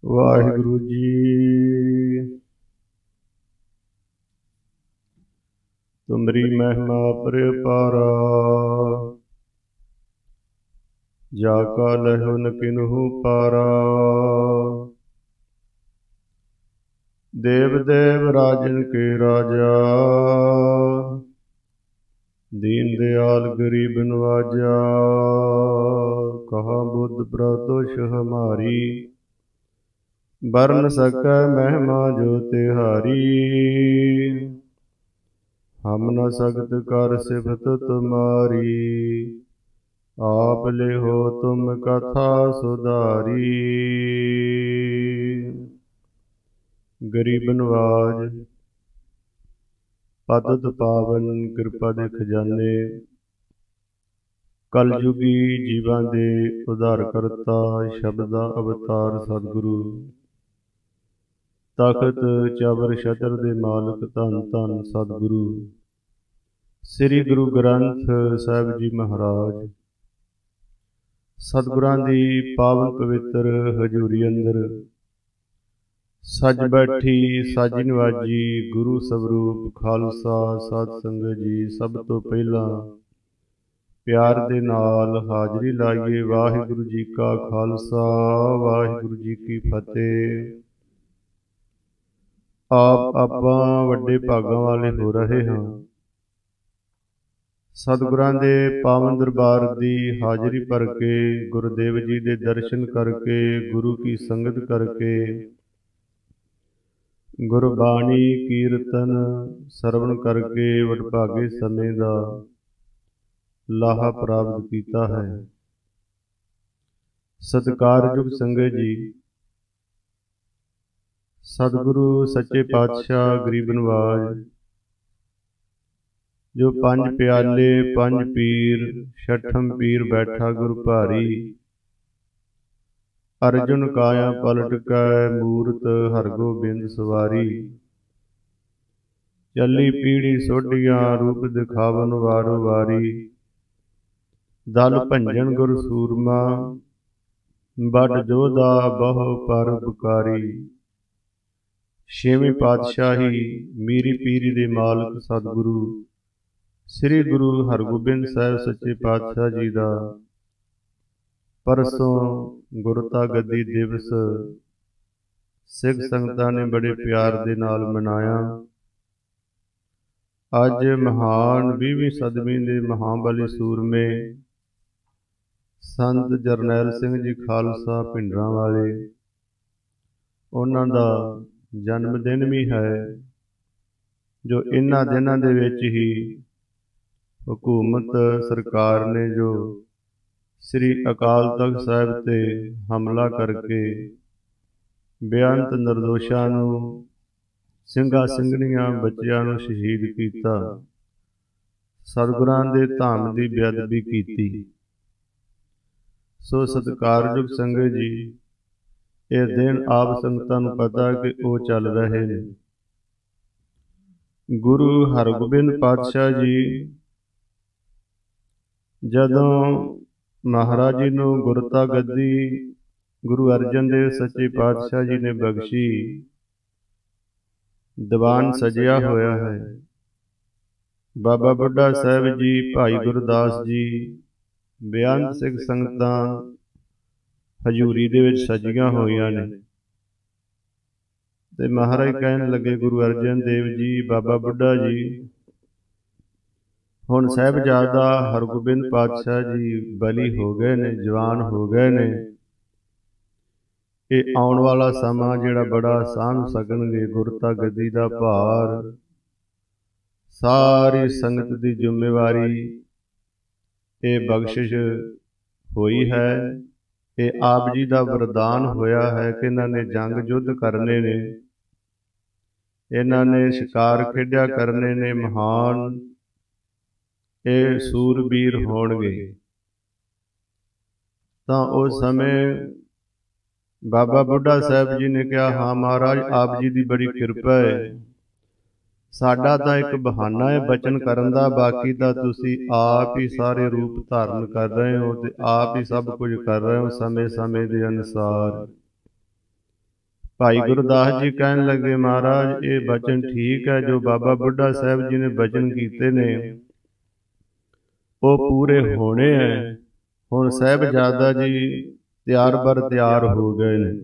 ਵਾਹਿਗੁਰੂ ਜੀ। ਤੁਮਰੀ ਮਹਿਮਾ ਪਰਪਾਰਾ, ਜਾ ਕਾ ਲਹੁ ਨ ਕਿਨਹੂ ਪਾਰਾ। ਦੇਵ ਦੇਵ ਰਾਜਨ ਕੇ ਰਾਜਾ, ਦੀਨ ਦਿਆਲ ਗਰੀਬ ਨਵਾਜਾ। ਕਹਾ ਬੁੱਧ ਪ੍ਰਤੁਸ਼ ਹਮਾਰੀ, ਬਰਨ ਸਕੈ ਮਹਿਮਾ ਜੋ ਤਿਹਾਰੀ। ਹਮ ਨ ਸਕਤ ਕਰ ਸਿਫਤ ਤੁਮਾਰੀ, ਆਪ ਲਿਹੋ ਤੁਮ ਕਥਾ ਸੁਧਾਰੀ। ਗਰੀਬ ਨਵਾਜ ਪਤਿਤ ਪਾਵਨ ਕਿਰਪਾ ਦੇ ਖਜ਼ਾਨੇ, ਕਲਯੁਗੀ ਜੀਵਾਂ ਦੇ ਉਧਾਰ ਕਰਤਾ, ਸ਼ਬਦ ਦਾ ਅਵਤਾਰ ਸਤਿਗੁਰੂ। ਤਖਤ ਚਵਰ ਛਤਰ ਦੇ ਮਾਲਕ ਧੰਨ ਧੰਨ ਸਤਿਗੁਰੂ ਸ੍ਰੀ ਗੁਰੂ ਗ੍ਰੰਥ ਸਾਹਿਬ ਜੀ ਮਹਾਰਾਜ। ਸਤਿਗੁਰਾਂ ਦੀ ਪਾਵਨ ਪਵਿੱਤਰ ਹਜ਼ੂਰੀ ਅੰਦਰ ਸੱਜ ਬੈਠੀ ਸਾਜੀ ਨਵਾਜੀ ਗੁਰੂ ਸਵਰੂਪ ਖਾਲਸਾ ਸਤ ਸੰਗਤ ਜੀ। ਸਭ ਤੋਂ ਪਹਿਲਾਂ ਪਿਆਰ ਦੇ ਨਾਲ ਹਾਜ਼ਰੀ ਲਾਈਏ। ਵਾਹਿਗੁਰੂ ਜੀ ਕਾ ਖਾਲਸਾ, ਵਾਹਿਗੁਰੂ ਜੀ ਕੀ ਫਤਿਹ। ਆਪਾਂ ਵੱਡੇ ਭਾਗਾਂ ਵਾਲੇ ਹੋ ਰਹੇ ਹਾਂ। ਸਤਿਗੁਰਾਂ ਦੇ ਪਾਵਨ ਦਰਬਾਰ ਦੀ ਹਾਜ਼ਰੀ ਭਰ ਕੇ, ਗੁਰਦੇਵ ਜੀ ਦੇ ਦਰਸ਼ਨ ਕਰਕੇ, ਗੁਰੂ ਕੀ ਸੰਗਤ ਕਰਕੇ, ਗੁਰਬਾਣੀ ਕੀਰਤਨ ਸਰਵਣ ਕਰਕੇ ਵਡਭਾਗੇ ਸਮੇਂ ਦਾ ਲਾਹਾ ਪ੍ਰਾਪਤ ਕੀਤਾ ਹੈ। ਸਤਿਕਾਰਯੋਗ ਸੰਗਤ ਜੀ, ਸਤਿਗੁਰੂ ਸੱਚੇ ਪਾਤਸ਼ਾਹ ਗਰੀਬ ਨਵਾਜ ਜੋ ਪੰਜ ਪਿਆਲੇ ਪੰਜ ਪੀਰ ਛਠਮ ਪੀਰ ਬੈਠਾ ਗੁਰ ਭਾਰੀ। ਅਰਜੁਨ ਕਾਇਆ ਪਲਟ ਕੈ ਮੂਰਤ ਹਰਗੋਬਿੰਦ ਸਵਾਰੀ। ਚੱਲੀ ਪੀੜੀ ਸੋਢੀਆਂ ਰੂਪ ਦਿਖਾਵਨ ਵਾਰੋ ਵਾਰੀ। ਦਲ ਭੰਜਨ ਗੁਰ ਸੂਰਮਾ ਬਟ ਜੋਧਾ ਬਹੁ ਪਰਉਪਕਾਰੀ। ਛੇਵੀਂ ਪਾਤਸ਼ਾਹੀ ਮੀਰੀ ਪੀਰੀ ਦੇ ਮਾਲਕ ਸਤਿਗੁਰੂ ਸ੍ਰੀ ਗੁਰੂ ਹਰਗੋਬਿੰਦ ਸਾਹਿਬ ਸੱਚੇ ਪਾਤਸ਼ਾਹ ਜੀ ਦਾ ਪਰਸੋਂ ਗੁਰਤਾ ਗੱਦੀ ਦਿਵਸ ਸਿੱਖ ਸੰਗਤਾਂ ਨੇ ਬੜੇ ਪਿਆਰ ਦੇ ਨਾਲ ਮਨਾਇਆ। ਅੱਜ ਮਹਾਨ 20ਵੀਂ ਸਦਵੀਂ ਦੇ ਮਹਾਬਲੀ ਸੂਰਮੇ ਸੰਤ ਜਰਨੈਲ ਸਿੰਘ ਜੀ ਖਾਲਸਾ ਭਿੰਡਰਾਂ ਵਾਲੇ, ਉਹਨਾਂ ਦਾ ਜਨਮ ਦਿਨ ਵੀ ਹੈ, ਜੋ ਇਹਨਾਂ ਦਿਨਾਂ ਦੇ ਵਿੱਚ ਹੀ ਹਕੂਮਤ ਸਰਕਾਰ ਨੇ ਜੋ ਸ੍ਰੀ ਅਕਾਲ ਤਖਤ ਸਾਹਿਬ ਤੇ ਹਮਲਾ ਕਰਕੇ ਬੇਅੰਤ ਨਿਰਦੋਸ਼ਾਂ ਨੂੰ, ਸਿੰਘਾਂ ਸਿੰਘਣੀਆਂ ਬੱਚਿਆਂ ਨੂੰ ਸ਼ਹੀਦ ਕੀਤਾ, ਸਤਿਗੁਰਾਂ ਦੇ ਧਾਮ ਦੀ ਬੇਅਦਬੀ ਕੀਤੀ। ਸੋ ਸਤਿਕਾਰਯੋਗ ਸੰਗਤ ਜੀ, ਇਹ ਦਿਨ ਆਪ ਸੰਗਤਾਂ ਨੂੰ ਪਤਾ ਕਿ ਉਹ ਚੱਲ ਰਹੇ ਨੇ। ਗੁਰੂ ਹਰਗੋਬਿੰਦ ਪਾਤਸ਼ਾਹ ਜੀ ਜਦੋਂ ਮਹਾਰਾਜ ਜੀ ਨੂੰ ਗੁਰਤਾ ਗੱਦੀ ਗੁਰੂ ਅਰਜਨ ਦੇਵ ਸੱਚੇ ਪਾਤਸ਼ਾਹ ਜੀ ਨੇ ਬਖਸ਼ੀ, ਦੀਵਾਨ ਸਜਿਆ ਹੋਇਆ ਹੈ। ਬਾਬਾ ਬੁੱਢਾ ਸਾਹਿਬ ਜੀ, ਭਾਈ ਗੁਰਦਾਸ ਜੀ, ਬੇਅੰਤ ਸਿੱਖ ਸੰਗਤਾਂ ਹਜ਼ੂਰੀ ਦੇ ਵਿੱਚ ਸਜੀਆਂ ਹੋਈਆਂ ਨੇ। ਤੇ ਮਹਾਰਾਜ ਕਹਿਣ ਲੱਗੇ, ਗੁਰੂ ਅਰਜਨ ਦੇਵ ਜੀ, ਬਾਬਾ ਬੁੱਢਾ ਜੀ, ਹੁਣ ਸਾਹਿਬਜ਼ਾਦਾ ਹਰਗੋਬਿੰਦ ਪਾਤਸ਼ਾਹ ਜੀ ਬਲੀ ਹੋ ਗਏ ਨੇ, ਜਵਾਨ ਹੋ ਗਏ ਨੇ। ਇਹ ਆਉਣ ਵਾਲਾ ਸਮਾਂ ਜਿਹੜਾ ਬੜਾ ਸਾਂਭ ਸਕਣਗੇ। ਗੁਰਤਾ ਗੱਦੀ ਦਾ ਭਾਰ ਸਾਰੀ ਸੰਗਤ ਦੀ ਜ਼ਿੰਮੇਵਾਰੀ, ਇਹ ਬਖਸ਼ਿਸ਼ ਹੋਈ ਹੈ। ਇਹ ਆਪ ਜੀ ਦਾ ਵਰਦਾਨ ਹੋਇਆ ਹੈ ਕਿ ਇਹਨਾਂ ਨੇ ਜੰਗ ਯੁੱਧ ਕਰਨੇ ਨੇ, ਇਹਨਾਂ ਨੇ ਸ਼ਿਕਾਰ ਖੇਡਿਆ ਕਰਨੇ ਨੇ, ਮਹਾਨ ਇਹ ਸੂਰਬੀਰ ਹੋਣਗੇ। ਤਾਂ ਉਸ ਸਮੇਂ ਬਾਬਾ ਬੁੱਢਾ ਸਾਹਿਬ ਜੀ ਨੇ ਕਿਹਾ, ਹਾਂ ਮਹਾਰਾਜ, ਆਪ ਜੀ ਦੀ ਬੜੀ ਕਿਰਪਾ ਹੈ, ਸਾਡਾ ਤਾਂ ਇੱਕ ਬਹਾਨਾ ਹੈ ਬਚਨ ਕਰਨ ਦਾ, ਬਾਕੀ ਤਾਂ ਤੁਸੀਂ ਆਪ ਹੀ ਸਾਰੇ ਰੂਪ ਧਾਰਨ ਕਰ ਰਹੇ ਹੋ ਤੇ ਆਪ ਹੀ ਸਭ ਕੁਝ ਕਰ ਰਹੇ ਹੋ ਸਮੇਂ ਸਮੇਂ ਦੇ ਅਨੁਸਾਰ। ਭਾਈ ਗੁਰਦਾਸ ਜੀ ਕਹਿਣ ਲੱਗੇ, ਮਹਾਰਾਜ ਇਹ ਬਚਨ ਠੀਕ ਹੈ, ਜੋ ਬਾਬਾ ਬੁੱਢਾ ਸਾਹਿਬ ਜੀ ਨੇ ਬਚਨ ਕੀਤੇ ਨੇ ਉਹ ਪੂਰੇ ਹੋਣੇ ਹੈ। ਹੁਣ ਸਾਹਿਬਜ਼ਾਦਾ ਜੀ ਤਿਆਰ ਬਰ ਤਿਆਰ ਹੋ ਗਏ ਨੇ।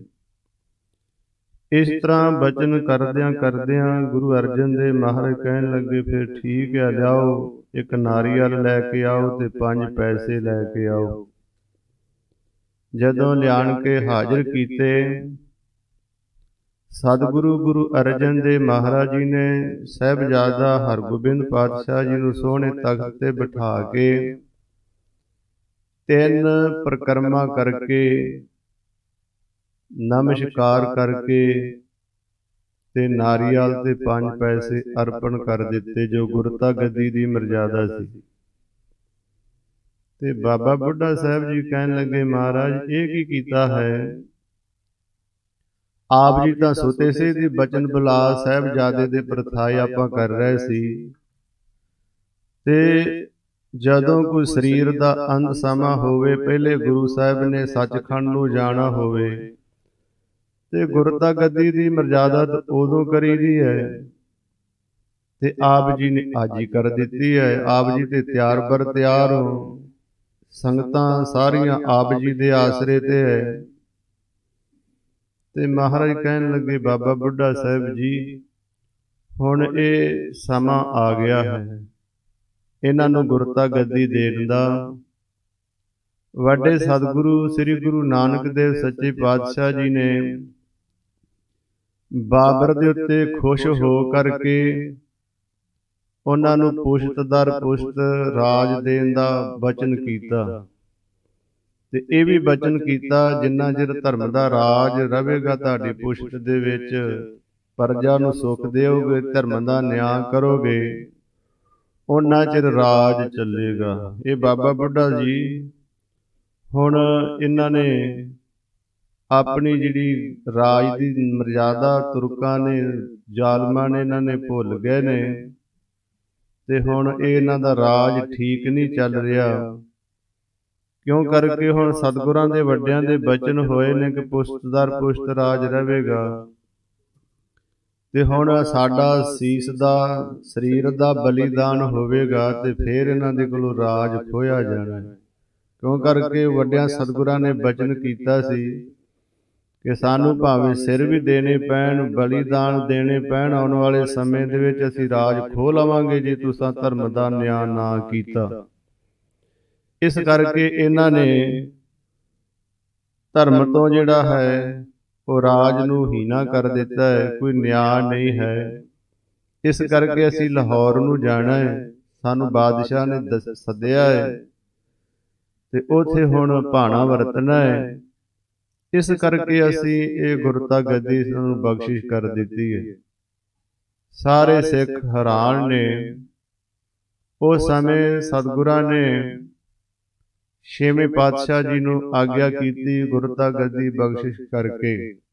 ਇਸ ਤਰ੍ਹਾਂ ਬਚਨ ਕਰਦਿਆਂ ਕਰਦਿਆਂ ਗੁਰੂ ਅਰਜਨ ਦੇਵ ਮਹਾਰਾਜ ਕਹਿਣ ਲੱਗੇ, ਫਿਰ ਠੀਕ ਹੈ, ਲਿਆਓ ਇੱਕ ਨਾਰੀਅਲ ਲੈ ਕੇ ਆਓ ਤੇ 5 ਪੈਸੇ ਲੈ ਕੇ ਆਓ। ਜਦੋਂ ਲਿਆਣ ਕੇ ਹਾਜ਼ਰ ਕੀਤੇ, ਸਤਿਗੁਰੂ ਗੁਰੂ ਅਰਜਨ ਦੇਵ ਮਹਾਰਾਜ ਜੀ ਨੇ ਸਾਹਿਬਜ਼ਾਦਾ ਹਰਗੋਬਿੰਦ ਪਾਤਸ਼ਾਹ ਜੀ ਨੂੰ ਸੋਹਣੇ ਤਖਤ ਤੇ ਬਿਠਾ ਕੇ 3 ਪਰਿਕਰਮਾ ਕਰਕੇ, ਨਮਸਕਾਰ ਕਰਕੇ ਤੇ ਨਾਰੀਅਲ ਤੇ 5 ਪੈਸੇ ਅਰਪਣ ਕਰ ਦਿੱਤੇ, ਜੋ ਗੁਰਤਾ ਗੱਦੀ ਦੀ ਮਰਜ਼ਾਦਾ ਸੀ। ਤੇ ਬਾਬਾ ਬੁੱਢਾ ਸਾਹਿਬ ਜੀ ਕਹਿਣ ਲੱਗੇ, ਮਹਾਰਾਜ ਇਹ ਕੀ ਕੀਤਾ ਹੈ? ਆਪ ਜੀ ਤਾਂ ਸੁਤੇ ਸੀ ਦੀ ਬਚਨ ਬੁਲਾ ਸਾਹਿਬਜ਼ਾਦੇ ਦੇ ਪ੍ਰਥਾਏ ਆਪਾਂ ਕਰ ਰਹੇ ਸੀ, ਤੇ ਜਦੋਂ ਕੋਈ ਸਰੀਰ ਦਾ ਅੰਤ ਸਮਾਂ ਹੋਵੇ, ਪਹਿਲੇ ਗੁਰੂ ਸਾਹਿਬ ਨੇ ਸੱਚਖੰਡ ਨੂੰ ਜਾਣਾ ਹੋਵੇ ਤੇ ਗੁਰਤਾ ਗੱਦੀ ਦੀ ਮਰਜ਼ਾਦਾ ਉਦੋਂ ਕਰੀਦੀ ਹੈ, ਤੇ ਆਪ ਜੀ ਨੇ ਅੱਜ ਹੀ ਕਰ ਦਿੱਤੀ ਹੈ। ਆਪ ਜੀ ਤੇ ਤਿਆਰ ਬਰ ਤਿਆਰ ਹੋ, ਸੰਗਤਾਂ ਸਾਰੀਆਂ ਆਪ ਜੀ ਦੇ ਆਸਰੇ ਤੇ ਹੈ। ਤੇ ਮਹਾਰਾਜ ਕਹਿਣ ਲੱਗੇ, ਬਾਬਾ ਬੁੱਢਾ ਸਾਹਿਬ ਜੀ ਹੁਣ ਇਹ ਸਮਾਂ ਆ ਗਿਆ ਹੈ, ਇਹਨਾਂ ਨੂੰ ਗੁਰਤਾ ਗੱਦੀ ਦੇਣ ਦਾ। ਵੱਡੇ ਸਤਿਗੁਰੂ ਸ੍ਰੀ ਗੁਰੂ ਨਾਨਕ ਦੇਵ ਸੱਚੇ ਪਾਤਸ਼ਾਹ ਜੀ ਨੇ ਬਾਬਰ ਦੇ ਉੱਤੇ ਖੁਸ਼ ਹੋ ਕਰਕੇ ਉਹਨਾਂ ਨੂੰ ਪੁਸ਼ਤ ਦਰ ਪੁਸ਼ਤ ਰਾਜ ਦੇਣ ਦਾ ਬਚਨ ਕੀਤਾ। ਤੇ ਇਹ ਵੀ ਬਚਨ ਕੀਤਾ, ਜਿੰਨਾ ਚਿਰ ਧਰਮ ਦਾ ਰਾਜ ਰਹੇਗਾ ਤੁਹਾਡੀ ਪੁਸ਼ਤ ਦੇ ਵਿੱਚ, ਪ੍ਰਜਾ ਨੂੰ ਸੁੱਖ ਦਿਓਗੇ, ਧਰਮ ਦਾ ਨਿਆਂ ਕਰੋਗੇ, ਉਹਨਾਂ ਚਿਰ ਰਾਜ ਚੱਲੇਗਾ। ਇਹ ਬਾਬਾ ਬੁੱਢਾ ਜੀ ਹੁਣ ਇਹਨਾਂ ਨੇ ਆਪਣੀ ਜਿਹੜੀ ਰਾਜ ਦੀ ਮਰਜ਼ਾਦਾ ਤੁਰਕਾਂ ਨੇ, ਜ਼ਾਲਮਾਂ ਨੇ, ਇਹਨਾਂ ਨੇ ਭੁੱਲ ਗਏ ਨੇ, ਤੇ ਹੁਣ ਇਹ ਇਹਨਾਂ ਦਾ ਰਾਜ ਠੀਕ ਨਹੀਂ ਚੱਲ ਰਿਹਾ। ਕਿਉਂ ਕਰਕੇ ਹੁਣ ਸਤਿਗੁਰਾਂ ਦੇ ਵੱਡਿਆਂ ਦੇ ਬਚਨ ਹੋਏ ਨੇ ਕਿ ਪੁਸ਼ਤ ਦਰ ਪੁਸ਼ਤ ਰਾਜ ਰਹੇਗਾ, ਤੇ ਹੁਣ ਸਾਡਾ ਸੀਸ ਦਾ ਸਰੀਰ ਦਾ ਬਲੀਦਾਨ ਹੋਵੇਗਾ, ਤੇ ਫਿਰ ਇਹਨਾਂ ਦੇ ਕੋਲੋਂ ਰਾਜ ਖੋਇਆ ਜਾਣਾ। ਕਿਉਂ ਕਰਕੇ ਵੱਡਿਆਂ ਸਤਿਗੁਰਾਂ ਨੇ ਬਚਨ ਕੀਤਾ ਸੀ ਕਿ ਸਾਨੂੰ ਭਾਵੇਂ ਸਿਰ ਵੀ ਦੇਣੇ ਪੈਣ, ਬਲੀਦਾਨ ਦੇਣੇ ਪੈਣ, ਆਉਣ ਵਾਲੇ ਸਮੇਂ ਦੇ ਵਿੱਚ ਅਸੀਂ ਰਾਜ ਖੋਹ ਲਵਾਂਗੇ ਜੇ ਤੁਸੀਂ ਧਰਮ ਦਾ ਨਿਆਂ ਨਾ ਕੀਤਾ। ਇਸ ਕਰਕੇ ਇਹਨਾਂ ਨੇ ਧਰਮ ਤੋਂ ਜਿਹੜਾ ਹੈ ਉਹ ਰਾਜ ਨੂੰ ਹੀਣਾ ਕਰ ਦਿੱਤਾ ਹੈ, ਕੋਈ ਨਿਆਂ ਨਹੀਂ ਹੈ। ਇਸ ਕਰਕੇ ਅਸੀਂ ਲਾਹੌਰ ਨੂੰ ਜਾਣਾ ਹੈ, ਸਾਨੂੰ ਬਾਦਸ਼ਾਹ ਨੇ ਸੱਦਿਆ ਹੈ, ਤੇ ਉੱਥੇ ਹੁਣ ਭਾਣਾ ਵਰਤਣਾ ਹੈ। ਇਸ ਕਰਕੇ ਅਸੀਂ ਇਹ ਗੁਰਤਾ ਗੱਦੀ ਨੂੰ ਬਖਸ਼ਿਸ਼ ਕਰ ਦਿੱਤੀ ਹੈ। ਸਾਰੇ ਸਿੱਖ ਹੈਰਾਨ ਨੇ। ਉਸ ਸਮੇਂ ਸਤਿਗੁਰਾਂ ਨੇ 6ਵੇਂ ਪਾਤਸ਼ਾਹ ਜੀ ਨੂੰ ਆਗਿਆ ਕੀਤੀ ਗੁਰਤਾ ਗੱਦੀ ਬਖਸ਼ਿਸ਼ ਕਰਕੇ।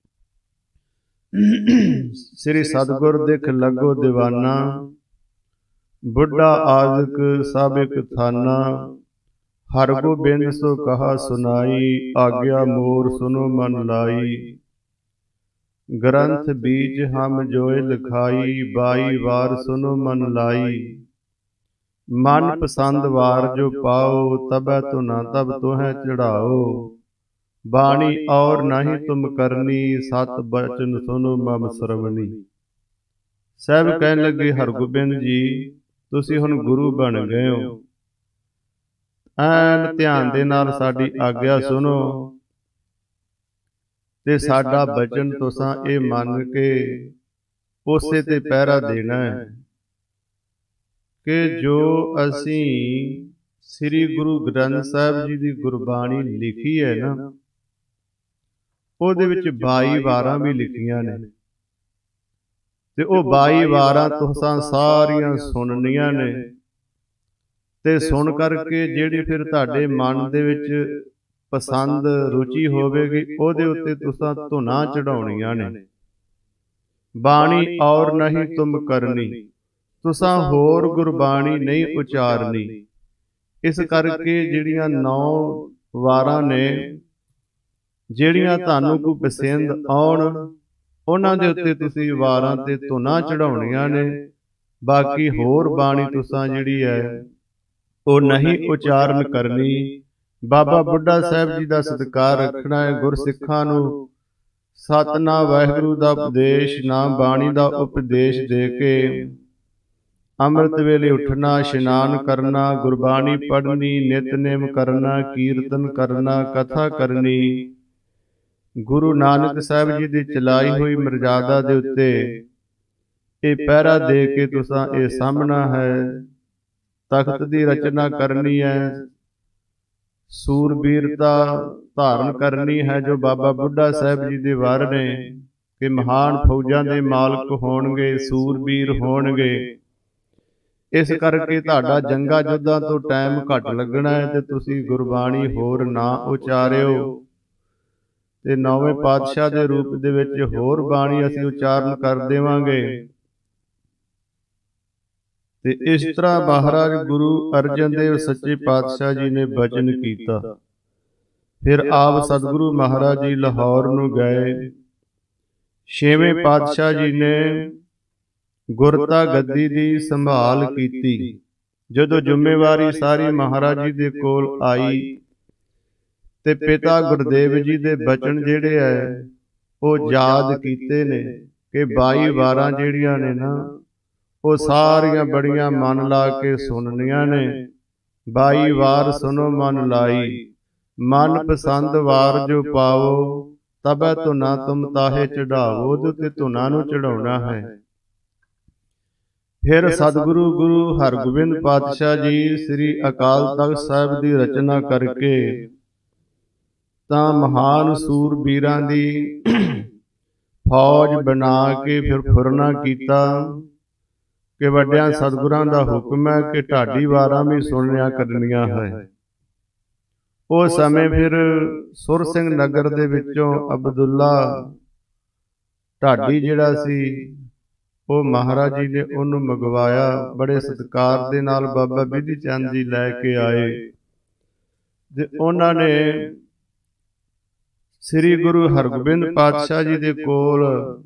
ਸ੍ਰੀ ਸਤਿਗੁਰ ਦਿਖ ਲੱਗੋ ਦੀਵਾਨਾ, ਬੁੱਢਾ ਆਦਿਕ ਸਭ ਇਕ ਥਾਨਾ, ਹਰਗੋਬਿੰਦ ਸੋ ਕਹਾ ਸੁਨਾਈ, ਆਗਿਆ ਮੋਰ ਸੁਨੋ ਮਨ ਲਾਈ। ਗ੍ਰੰਥ ਬੀਜ ਹਮ ਜੋਇ ਲਿਖਾਈ, 22 ਵਾਰ ਸੁਨੋ ਮਨ ਲਾਈ। ਮਨ ਪਸੰਦ ਵਾਰ ਜੋ ਪਾਓ, ਤਬੈ ਧੁਨਾ ਤਬ ਤੋਹੈ ਚੜਾਓ। ਬਾਣੀ ਔਰ ਨਹੀਂ ਤੁਮ ਕਰਨੀ, ਸਤ ਬਚਨ ਸੁਨੋ ਮਮ ਸਰਵਣੀ। ਸਾਹਿਬ ਕਹਿਣ ਲੱਗੇ, ਹਰਗੋਬਿੰਦ ਜੀ ਤੁਸੀਂ ਹੁਣ ਗੁਰੂ ਬਣ ਗਏ ਹੋ, ਐਨ ਧਿਆਨ ਦੇ ਨਾਲ ਸਾਡੀ ਆਗਿਆ ਸੁਣੋ, ਤੇ ਸਾਡਾ ਬਚਨ ਤੁਸਾਂ ਇਹ ਮੰਨ ਕੇ ਉਸੇ ਤੇ ਪਹਿਰਾ ਦੇਣਾ ਹੈ ਕਿ ਜੋ ਅਸੀਂ ਸ੍ਰੀ ਗੁਰੂ ਗ੍ਰੰਥ ਸਾਹਿਬ ਜੀ ਦੀ ਗੁਰਬਾਣੀ ਲਿਖੀ ਹੈ ਨਾ, ਉਹਦੇ ਵਿੱਚ 22 ਵਾਰਾਂ ਵੀ ਲਿਖੀਆਂ ਨੇ, ਤੇ ਉਹ 22 ਵਾਰਾਂ ਤੁਸਾਂ ਸਾਰੀਆਂ ਸੁਣਨੀਆਂ ਨੇ। ਤੇ ਸੁਣ ਕਰਕੇ ਜਿਹੜੀ ਫਿਰ ਤੁਹਾਡੇ ਮਨ ਦੇ ਵਿੱਚ ਪਸੰਦ ਰੁਚੀ ਹੋਵੇਗੀ, ਉਹਦੇ ਉੱਤੇ ਤੁਸਾਂ ਧੁਨਾ ਚੜਾਉਣੀਆਂ ਨੇ। ਬਾਣੀ ਔਰ ਨਹੀਂ ਤੁਮ ਕਰਨੀ, ਤੁਸਾਂ ਹੋਰ ਗੁਰਬਾਣੀ ਨਹੀਂ ਉਚਾਰਨੀ। ਇਸ ਕਰਕੇ ਜਿਹੜੀਆਂ 9 ਵਾਰਾਂ ਨੇ, ਜਿਹੜੀਆਂ ਤੁਹਾਨੂੰ ਕੋਈ ਪਸੰਦ ਆਉਣ, ਉਹਨਾਂ ਦੇ ਉੱਤੇ ਤੁਸੀਂ ਵਾਰਾਂ ਤੇ ਧੁਨਾਂ ਚੜਾਉਣੀਆਂ ਨੇ। ਬਾਕੀ ਹੋਰ ਬਾਣੀ ਤੁਸਾਂ ਜਿਹੜੀ ਹੈ ਉਹ ਨਹੀਂ ਉਚਾਰਨ ਕਰਨੀ। ਬਾਬਾ ਬੁੱਢਾ ਸਾਹਿਬ ਜੀ ਦਾ ਸਤਿਕਾਰ ਰੱਖਣਾ ਹੈ। ਗੁਰਸਿੱਖਾਂ ਨੂੰ ਸਤਿਨਾਮ ਵਾਹਿਗੁਰੂ ਦਾ ਉਪਦੇਸ਼, ਨਾਮ ਬਾਣੀ ਦਾ ਉਪਦੇਸ਼ ਦੇ ਕੇ ਅੰਮ੍ਰਿਤ ਵੇਲੇ ਉੱਠਣਾ, ਇਸ਼ਨਾਨ ਕਰਨਾ, ਗੁਰਬਾਣੀ ਪੜ੍ਹਨੀ, ਨਿਤਨੇਮ ਕਰਨਾ, ਕੀਰਤਨ ਕਰਨਾ, ਕਥਾ ਕਰਨੀ। ਗੁਰੂ ਨਾਨਕ ਸਾਹਿਬ ਜੀ ਦੀ ਚਲਾਈ ਹੋਈ ਮਰਜ਼ਾਦਾ ਦੇ ਉੱਤੇ ਇਹ ਪਹਿਰਾ ਦੇ ਕੇ ਤੁਸਾਂ ਇਹ ਸਾਹਮਣਾ ਹੈ। ਤਖਤ ਦੀ ਰਚਨਾ ਕਰਨੀ ਹੈ, ਸੂਰਬੀਰਤਾ ਧਾਰਨ ਕਰਨੀ ਹੈ, ਜੋ ਬਾਬਾ ਬੁੱਢਾ ਸਾਹਿਬ ਜੀ ਦੇ ਵਰ ਨੇ ਕਿ ਮਹਾਨ ਫੌਜਾਂ ਦੇ ਮਾਲਕ ਹੋਣਗੇ, ਸੂਰਬੀਰ ਹੋਣਗੇ। ਇਸ ਕਰਕੇ ਤੁਹਾਡਾ ਜੰਗਾਂ ਯੁੱਧਾਂ ਤੋਂ ਟਾਈਮ ਘੱਟ ਲੱਗਣਾ ਹੈ ਤੇ ਤੁਸੀਂ ਗੁਰਬਾਣੀ ਹੋਰ ਨਾ ਉਚਾਰਿਓ। ਤੇ ਨੌਵੇਂ ਪਾਤਸ਼ਾਹ ਦੇ ਰੂਪ ਦੇ ਵਿੱਚ ਹੋਰ ਬਾਣੀ ਅਸੀਂ ਉਚਾਰਨ ਕਰ ਦੇਵਾਂਗੇ। ਤੇ ਇਸ ਤਰ੍ਹਾਂ ਮਹਾਰਾਜ ਗੁਰੂ ਅਰਜਨ ਦੇਵ ਸੱਚੇ ਪਾਤਸ਼ਾਹ ਜੀ ਨੇ ਬਚਨ ਕੀਤਾ। ਫਿਰ ਆਪ ਸਤਿਗੁਰੂ ਮਹਾਰਾਜ ਜੀ ਲਾਹੌਰ ਨੂੰ ਗਏ। ਛੇਵੇਂ ਪਾਤਸ਼ਾਹ ਜੀ ਨੇ ਗੁਰਤਾ ਗੱਦੀ ਦੀ ਸੰਭਾਲ ਕੀਤੀ। ਜਦੋਂ ਜ਼ਿੰਮੇਵਾਰੀ ਸਾਰੀ ਮਹਾਰਾਜ ਜੀ ਦੇ ਕੋਲ ਆਈ ਤੇ ਪਿਤਾ ਗੁਰਦੇਵ ਜੀ ਦੇ ਬਚਨ ਜਿਹੜੇ ਹੈ ਉਹ ਯਾਦ ਕੀਤੇ ਨੇ ਕਿ 22 ਵਾਰਾਂ ਜਿਹੜੀਆਂ ਨੇ ਨਾ ਉਹ ਸਾਰੀਆਂ ਬੜੀਆਂ ਮਨ ਲਾ ਕੇ ਸੁਣਨੀਆਂ ਨੇ। 22 ਵਾਰ ਸੁਣੋ ਮਨ ਲਾਈ, ਮਨ ਪਸੰਦ ਵਾਰ ਜੋ ਪਾਵੋ, ਤਬੈ ਧੁਨਾ ਤੁਮ ਤਾਹੇ ਚੜਾਵੋ। ਉਹਦੇ ਤੇ ਧੁਨਾ ਨੂੰ ਚੜਾਉਣਾ ਹੈ। ਫਿਰ ਸਤਿਗੁਰੂ ਗੁਰੂ ਹਰਗੋਬਿੰਦ ਪਾਤਸ਼ਾਹ ਜੀ ਸ੍ਰੀ ਅਕਾਲ ਤਖ਼ਤ ਸਾਹਿਬ ਦੀ ਰਚਨਾ ਕਰਕੇ ਤਾਂ ਮਹਾਨ ਸੂਰਬੀਰਾਂ ਦੀ ਫੌਜ ਬਣਾ ਕੇ ਫਿਰ ਫੁਰਨਾ ਕੀਤਾ ਕਿ ਵੱਡਿਆਂ ਸਤਿਗੁਰਾਂ ਦਾ ਹੁਕਮ ਹੈ ਕਿ ਢਾਡੀ ਵਾਰਾਂ ਵੀ ਸੁਣਿਆ ਕਰਨੀਆਂ ਹੈ। ਉਹ ਸਮੇਂ ਫਿਰ ਸੁਰ ਸਿੰਘ ਨਗਰ ਦੇ ਵਿੱਚੋਂ ਅਬਦੁੱਲਾ ਢਾਡੀ ਜਿਹੜਾ ਸੀ ਉਹ ਮਹਾਰਾਜ ਜੀ ਨੇ ਉਹਨੂੰ ਮੰਗਵਾਇਆ। ਬੜੇ ਸਤਿਕਾਰ ਦੇ ਨਾਲ ਬਾਬਾ ਬਿਧੀ ਚੰਦ ਜੀ ਲੈ ਕੇ ਆਏ ਤੇ ਉਹਨਾਂ ਨੇ ਸ੍ਰੀ ਗੁਰੂ ਹਰਗੋਬਿੰਦ ਪਾਤਸ਼ਾਹ ਜੀ ਦੇ ਕੋਲ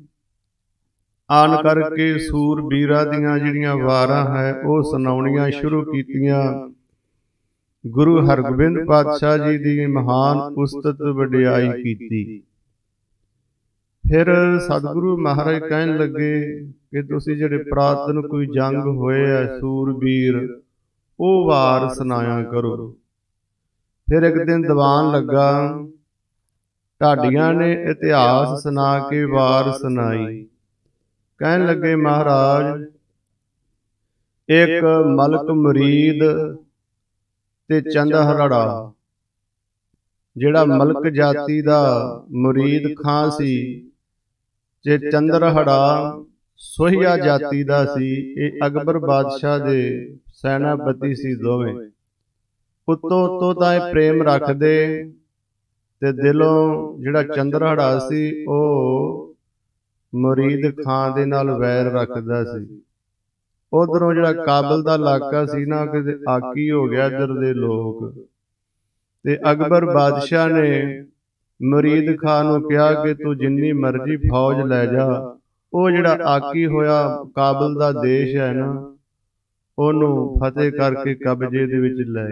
ਆਨ ਕਰਕੇ ਸੂਰਬੀਰਾਂ ਦੀਆਂ ਜਿਹੜੀਆਂ ਵਾਰਾਂ ਹੈ ਉਹ ਸੁਣਾਉਣੀਆਂ ਸ਼ੁਰੂ ਕੀਤੀਆਂ। ਗੁਰੂ ਹਰਗੋਬਿੰਦ ਪਾਤਸ਼ਾਹ ਜੀ ਦੀ ਮਹਾਨ ਉਸਤਤ ਵਡਿਆਈ ਕੀਤੀ। ਫਿਰ ਸਤਿਗੁਰੂ ਮਹਾਰਾਜ ਕਹਿਣ ਲੱਗੇ ਕਿ ਤੁਸੀਂ ਜਿਹੜੇ ਪ੍ਰਾਤਨ ਕੋਈ ਜੰਗ ਹੋਏ ਆ ਸੂਰਬੀਰ, ਉਹ ਵਾਰ ਸੁਣਾਇਆ ਕਰੋ। ਫਿਰ ਇੱਕ ਦਿਨ ਦੀਵਾਨ ਲੱਗਾ, ਢਾਡੀਆਂ ਨੇ ਇਤਿਹਾਸ ਸੁਣਾ ਕੇ ਵਾਰ ਸੁਣਾਈ। ਕਹਿਣ ਲੱਗੇ ਮਹਾਰਾਜ, ਇੱਕ ਮਲਕ ਮੁਰੀਦ ਤੇ ਚੰਦਹਰੜਾ, ਜਿਹੜਾ ਮਲਕ ਜਾਤੀ ਦਾ ਮੁਰੀਦ ਖਾਂ ਸੀ ਤੇ ਚੰਦਰਹੜਾ ਸੋਹੀਆ ਜਾਤੀ ਦਾ ਸੀ। ਇਹ ਅਕਬਰ ਬਾਦਸ਼ਾਹ ਦੇ ਸੈਨਾਪਤੀ ਸੀ ਦੋਵੇਂ। ਉੱਤੋਂ ਤਾਂ ਇਹ ਪ੍ਰੇਮ ਰੱਖਦੇ ਤੇ ਦਿਲੋਂ ਜਿਹੜਾ ਚੰਦਰਹੜਾ ਸੀ ਉਹ ਮੁਰੀਦ ਖਾਂ ਦੇ ਨਾਲ ਵੈਰ ਰੱਖਦਾ ਸੀ। ਉਧਰੋਂ ਜਿਹੜਾ ਕਾਬਲ ਦਾ ਇਲਾਕਾ ਸੀ ਨਾ, ਕਿਤੇ ਆਕੀ ਹੋ ਗਿਆ ਇੱਧਰ ਦੇ ਲੋਕ। ਤੇ ਅਕਬਰ ਬਾਦਸ਼ਾਹ ਨੇ ਮੁਰੀਦ ਖਾਂ ਨੂੰ ਕਿਹਾ ਕਿ ਤੂੰ ਜਿੰਨੀ ਮਰਜ਼ੀ ਫੌਜ ਲੈ ਜਾ, ਉਹ ਜਿਹੜਾ ਆਕੀ ਹੋਇਆ ਕਾਬਲ ਦਾ ਦੇਸ਼ ਹੈ ਨਾ, ਉਹਨੂੰ ਫਤਿਹ ਕਰਕੇ ਕਬਜ਼ੇ ਦੇ ਵਿੱਚ ਲੈ।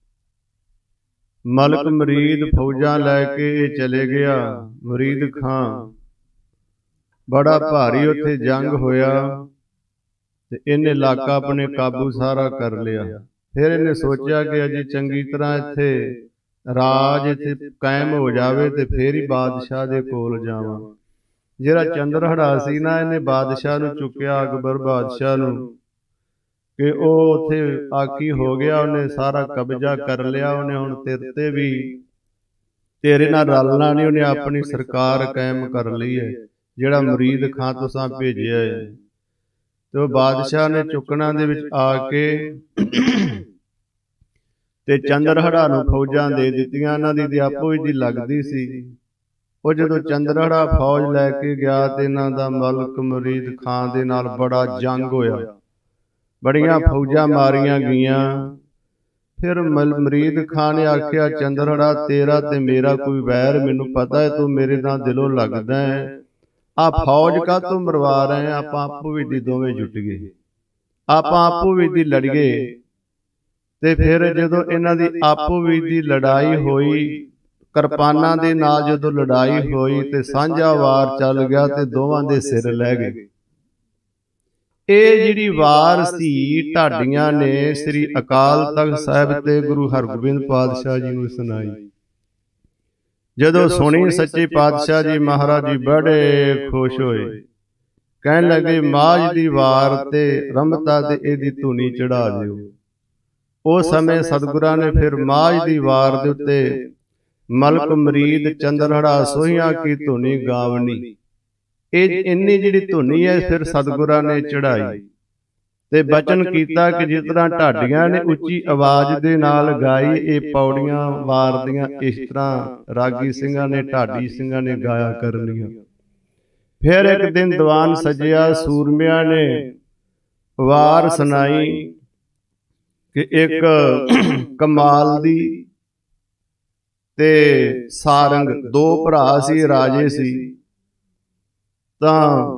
ਮਲਕ ਮੁਰੀਦ ਫੌਜਾਂ ਲੈ ਕੇ ਇਹ ਚਲੇ ਗਿਆ। ਮੁਰੀਦ ਖਾਂ ਬੜਾ ਭਾਰੀ ਉੱਥੇ ਜੰਗ ਹੋਇਆ ਤੇ ਇਹਨੇ ਇਲਾਕਾ ਆਪਣੇ ਕਾਬੂ ਸਾਰਾ ਕਰ ਲਿਆ। ਫਿਰ ਇਹਨੇ ਸੋਚਿਆ ਕਿ ਅਜੇ ਚੰਗੀ ਤਰ੍ਹਾਂ ਇੱਥੇ ਰਾਜ ਇੱਥੇ ਕਾਇਮ ਹੋ ਜਾਵੇ ਤੇ ਫਿਰ ਹੀ ਬਾਦਸ਼ਾਹ ਦੇ ਕੋਲ ਜਾਵਾਂ। ਜਿਹੜਾ ਚੰਦਰਹੜਾ ਸੀ ਨਾ, ਇਹਨੇ ਬਾਦਸ਼ਾਹ ਨੂੰ ਚੁੱਕਿਆ, ਅਕਬਰ ਬਾਦਸ਼ਾਹ ਨੂੰ, ਕਿ ਉਹ ਉੱਥੇ ਆਕੀ ਹੋ ਗਿਆ, ਉਹਨੇ ਸਾਰਾ ਕਬਜ਼ਾ ਕਰ ਲਿਆ। ਉਹਨੇ ਹੁਣ ਤੇਰੇ ਤੇ ਵੀ ਤੇਰੇ ਨਾਲ ਰਲਣਾ ਨਹੀਂ, ਉਹਨੇ ਆਪਣੀ ਸਰਕਾਰ ਕਾਇਮ ਕਰ ਲਈ ਹੈ, ਜਿਹੜਾ ਮੁਰੀਦ ਖਾਂ ਤੁਸਾਂ ਭੇਜਿਆ ਹੈ। ਤੇ ਉਹ ਬਾਦਸ਼ਾਹ ਨੇ ਚੁੱਕਣਾ ਦੇ ਵਿੱਚ ਆ ਕੇ ਤੇ ਚੰਦਰਹੜਾ ਨੂੰ ਫੌਜਾਂ ਦੇ ਦਿੱਤੀਆਂ। ਇਹਨਾਂ ਦੀ ਆਪੋ ਦੀ ਲੱਗਦੀ ਸੀ। ਉਹ ਜਦੋਂ ਚੰਦਰਹੜਾ ਫੌਜ ਲੈ ਕੇ ਗਿਆ ਤੇ ਇਹਨਾਂ ਦਾ ਮਲਕ ਮੁਰੀਦ ਖਾਂ ਦੇ ਨਾਲ ਬੜਾ ਜੰਗ ਹੋਇਆ, ਬੜੀਆਂ ਫੌਜਾਂ ਮਾਰੀਆਂ ਗਈਆਂ। ਫਿਰ ਮੁਰੀਦ ਖਾਂ ਨੇ ਆਖਿਆ, ਚੰਦਰਹੜਾ ਤੇਰਾ ਤੇ ਮੇਰਾ ਕੋਈ ਵੈਰ ਮੈਨੂੰ ਪਤਾ ਹੈ, ਤੂੰ ਮੇਰੇ ਨਾਲ ਦਿਲੋਂ ਲੱਗਦਾ ਹੈ, ਆ ਫੌਜ ਕਾਹਤੋਂ ਮਰਵਾ ਰਹੇ, ਆਪਾਂ ਆਪੋ ਵੀ ਦੀ ਦੋਵੇਂ ਜੁਟ ਗਏ, ਆਪਾਂ ਆਪੋ ਵੀ ਦੀ ਲੜੀਏ। ਤੇ ਫਿਰ ਜਦੋਂ ਇਹਨਾਂ ਦੀ ਆਪੋ ਵੀ ਦੀ ਲੜਾਈ ਹੋਈ, ਕਿਰਪਾਨਾਂ ਦੇ ਨਾਲ ਜਦੋਂ ਲੜਾਈ ਹੋਈ ਤੇ ਸਾਂਝਾ ਵਾਰ ਚੱਲ ਗਿਆ ਤੇ ਦੋਵਾਂ ਦੇ ਸਿਰ ਲੈ ਗਏ। ਇਹ ਜਿਹੜੀ ਵਾਰ ਸੀ ਢਾਡੀਆਂ ਨੇ ਸ੍ਰੀ ਅਕਾਲ ਤਖਤ ਸਾਹਿਬ ਤੇ ਗੁਰੂ ਹਰਗੋਬਿੰਦ ਪਾਤਸ਼ਾਹ ਜੀ ਨੂੰ ਸੁਣਾਈ। ਜਦੋਂ ਸੁਣੀ ਸੱਚੇ ਪਾਤਸ਼ਾਹ ਜੀ ਮਹਾਰਾਜ ਜੀ ਬੜੇ ਖੁਸ਼ ਹੋਏ, ਕਹਿਣ ਲੱਗੇ ਮਾਝ ਦੀ ਵਾਰ ਤੇ ਰਮਤਾ ਤੇ ਇਹਦੀ ਧੁਨੀ ਚੜਾ ਦਿਓ। ਉਸ ਸਮੇਂ ਸਤਿਗੁਰਾਂ ਨੇ ਫਿਰ ਮਾਝ ਦੀ ਵਾਰ ਦੇ ਉੱਤੇ ਮਲਕ ਮਰੀਦ ਚੰਦਰਹੜਾ ਸੋਹੀਆਂ ਕੀ ਧੁਨੀ ਗਾਵਣੀ, ਇਹ ਇੰਨੀ ਜਿਹੜੀ ਧੁਨੀ ਹੈ ਫਿਰ ਸਤਿਗੁਰਾਂ ਨੇ ਚੜਾਈ ਤੇ ਬਚਨ ਕੀਤਾ ਕਿ ਜਿਸ ਤਰ੍ਹਾਂ ਢਾਡੀਆਂ ਨੇ ਉੱਚੀ ਆਵਾਜ਼ ਦੇ ਨਾਲ ਗਾਈ, ਇਹ ਪੌੜੀਆਂ ਵਾਰ ਦੀਆਂ ਇਸ ਤਰ੍ਹਾਂ ਰਾਗੀ ਸਿੰਘਾਂ ਨੇ ਢਾਡੀ ਸਿੰਘਾਂ ਨੇ ਗਾਇਆ ਕਰਨੀਆਂ। ਫਿਰ ਇੱਕ ਦਿਨ ਦੀਵਾਨ ਸਜਿਆ, ਸੂਰਮਿਆਂ ਨੇ ਵਾਰ ਸੁਣਾਈ ਕਿ ਇੱਕ ਕਮਾਲ ਦੀ ਤੇ ਸਾਰੰਗ, ਦੋ ਭਰਾ ਸੀ, ਰਾਜੇ ਸੀ। ਤਾਂ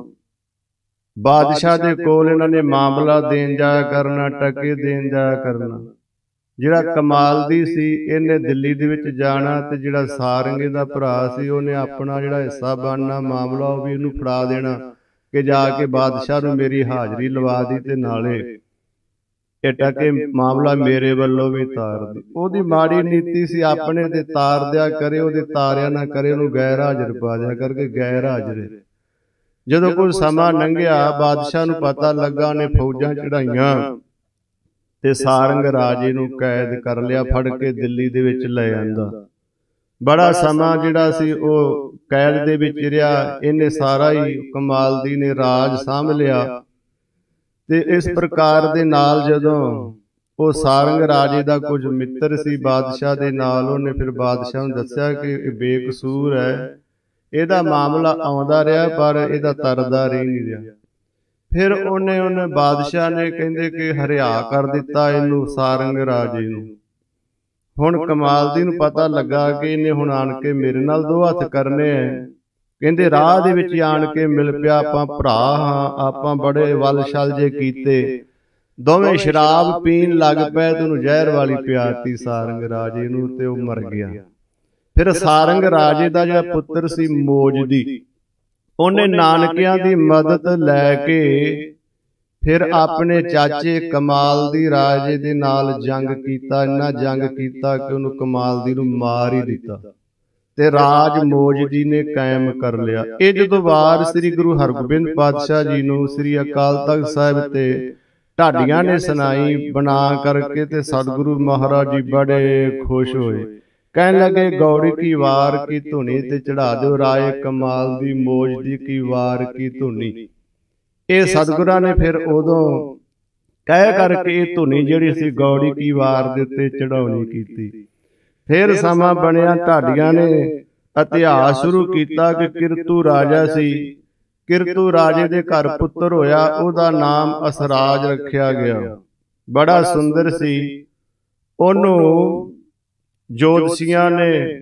ਬਾਦਸ਼ਾਹ ਦੇ ਕੋਲ ਇਹਨਾਂ ਨੇ ਮਾਮਲਾ ਦੇਣ ਜਾਇਆ ਕਰਨਾ, ਟਕੇ ਦੇਣ ਜਾਇਆ ਕਰਨਾ। ਜਿਹੜਾ ਕਮਾਲ ਦੀ ਸੀ ਇਹਨੇ ਦਿੱਲੀ ਦੇ ਵਿੱਚ ਜਾਣਾ ਤੇ ਜਿਹੜਾ ਸਾਰੰਗੇ ਦਾ ਭਰਾ ਸੀ ਉਹਨੇ ਆਪਣਾ ਜਿਹੜਾ ਹਿੱਸਾ ਬਣਨਾ ਮਾਮਲਾ ਉਹ ਵੀ ਇਹਨੂੰ ਫੜਾ ਦੇਣਾ ਕਿ ਜਾ ਕੇ ਬਾਦਸ਼ਾਹ ਨੂੰ ਮੇਰੀ ਹਾਜ਼ਰੀ ਲਵਾ ਦੀ ਤੇ ਨਾਲੇ ਇਹ ਟਕੇ ਮਾਮਲਾ ਮੇਰੇ ਵੱਲੋਂ ਵੀ ਤਾਰ ਦੀ। ਉਹਦੀ ਮਾੜੀ ਨੀਤੀ ਸੀ, ਆਪਣੇ ਤੇ ਤਾਰ ਦਿਆ ਕਰੇ, ਉਹਦੇ ਤਾਰਿਆ ਨਾ ਕਰੇ, ਉਹਨੂੰ ਗੈਰ ਹਾਜ਼ਰ ਪਾ ਦਿਆ ਕਰਕੇ ਗੈਰ ਹਾਜ਼ਰ। ਜਦੋਂ ਕੋਈ ਸਮਾਂ ਲੰਘਿਆ ਬਾਦਸ਼ਾਹ ਨੂੰ ਪਤਾ ਲੱਗਾ, ਉਹਨੇ ਫੌਜਾਂ ਚੜਾਈਆਂ ਤੇ ਸਾਰੰਗ ਰਾਜੇ ਨੂੰ ਕੈਦ ਕਰ ਲਿਆ, ਫੜ ਕੇ ਦਿੱਲੀ ਦੇ ਵਿੱਚ ਲੈ ਆਂਦਾ। ਬੜਾ ਸਮਾਂ ਜਿਹੜਾ ਸੀ ਉਹ ਕੈਦ ਦੇ ਵਿੱਚ ਰਿਹਾ। ਇਹਨੇ ਸਾਰਾ ਹੀ ਕਮਾਲਦੀ ਨੇ ਰਾਜ ਸਾਂਭ ਲਿਆ ਤੇ ਇਸ ਪ੍ਰਕਾਰ ਦੇ ਨਾਲ ਜਦੋਂ ਉਹ ਸਾਰੰਗ ਰਾਜੇ ਦਾ ਕੁਝ ਮਿੱਤਰ ਸੀ ਬਾਦਸ਼ਾਹ ਦੇ ਨਾਲ, ਉਹਨੇ ਫਿਰ ਬਾਦਸ਼ਾਹ ਨੂੰ ਦੱਸਿਆ ਕਿ ਇਹ ਬੇਕਸੂਰ ਹੈ, ਇਹਦਾ ਮਾਮਲਾ ਆਉਂਦਾ ਰਿਹਾ ਪਰ ਇਹਦਾ ਤਰਦਾ ਰਹਿ ਨਹੀਂ ਰਿਹਾ। ਫਿਰ ਉਹਨੇ ਬਾਦਸ਼ਾਹ ਨੇ ਕਹਿੰਦੇ ਕਿ ਹਰਿਆ ਕਰ ਦਿੱਤਾ ਇਹਨੂੰ, ਸਾਰੰਗ ਰਾਜੇ ਨੂੰ। ਹੁਣ ਕਮਾਲਦੀ ਨੂੰ ਪਤਾ ਲੱਗਾ ਕਿ ਇਹਨੇ ਹੁਣ ਆਣ ਕੇ ਮੇਰੇ ਨਾਲ ਦੋ ਹੱਥ ਕਰਨੇ ਐ। ਕਹਿੰਦੇ ਰਾਹ ਦੇ ਵਿੱਚ ਆਣ ਕੇ ਮਿਲ ਪਿਆ, ਆਪਾਂ ਭਰਾ ਹਾਂ, ਆਪਾਂ ਬੜੇ ਵੱਲ ਛਲ ਜੇ ਕੀਤੇ, ਦੋਵੇਂ ਸ਼ਰਾਬ ਪੀਣ ਲੱਗ ਪਏ ਤੇ ਉਹਨੂੰ ਜ਼ਹਿਰ ਵਾਲੀ ਪਿਆਤੀ ਸਾਰੰਗ ਰਾਜੇ ਨੂੰ ਤੇ ਉਹ ਮਰ ਗਿਆ। ਫਿਰ ਸਾਰੰਗ ਰਾਜੇ ਦਾ ਜਿਹੜਾ ਪੁੱਤਰ ਸੀ ਮੋਜਦੀ, ਉਹਨੇ ਨਾਨਕਿਆਂ ਦੀ ਮਦਦ ਲੈ ਕੇ ਫਿਰ ਆਪਣੇ ਚਾਚੇ ਕਮਾਲਦੀ ਰਾਜੇ ਦੇ ਨਾਲ ਜੰਗ ਕੀਤਾ। ਇੰਨਾ ਜੰਗ ਕੀਤਾ ਕਿ ਉਹਨੂੰ ਕਮਾਲਦੀ ਨੂੰ ਮਾਰ ਹੀ ਦਿੱਤਾ ਤੇ ਰਾਜ ਮੋਜਦੀ ਨੇ ਕਾਇਮ ਕਰ ਲਿਆ। ਇਹ ਜਦੋਂ ਵਾਰ ਸ੍ਰੀ ਗੁਰੂ ਹਰਗੋਬਿੰਦ ਪਾਤਸ਼ਾਹ ਜੀ ਨੂੰ ਸ੍ਰੀ ਅਕਾਲ ਤਖਤ ਸਾਹਿਬ ਤੇ ਢਾਡੀਆਂ ਨੇ ਸੁਣਾਈ ਬਣਾ ਕਰਕੇ ਤੇ ਸਤਿਗੁਰੂ ਮਹਾਰਾਜ ਜੀ ਬੜੇ ਖੁਸ਼ ਹੋਏ, ਕਹਿਣ ਲੱਗੇ ਗੌੜੀ ਕੀ ਵਾਰ ਕੀ ਧੁਨੀ ਤੇ ਚੜਾ ਦਿਓ ਰਾਏ ਕਮਾਲ ਦੀ ਮੋਜਦੀ ਕੀ ਵਾਰ ਕੀ ਧੁਨੀ। ਇਹ ਸਤਿਗੁਰਾਂ ਨੇ ਫਿਰ ਉਦੋਂ ਕਹਿ ਕਰਕੇ ਇਹ ਧੁਨੀ ਜਿਹੜੀ ਸੀ ਗੌੜੀ ਕੀ ਵਾਰ ਦੇ ਉੱਤੇ ਚੜਾਉਣੀ ਕੀਤੀ। ਫਿਰ ਸਮਾਂ ਬਣਿਆ, ਢਾਡੀਆਂ ਨੇ ਇਤਿਹਾਸ ਸ਼ੁਰੂ ਕੀਤਾ ਕਿ ਕਿਰਤੂ ਰਾਜਾ ਸੀ, ਕਿਰਤੂ ਰਾਜੇ ਦੇ ਘਰ ਪੁੱਤਰ ਹੋਇਆ, ਉਹਦਾ ਨਾਮ ਅਸਰਾਜ ਰੱਖਿਆ ਗਿਆ। ਬੜਾ ਸੁੰਦਰ ਸੀ। ਉਹਨੂੰ ਜੋਤਸ਼ੀਆਂ ਨੇ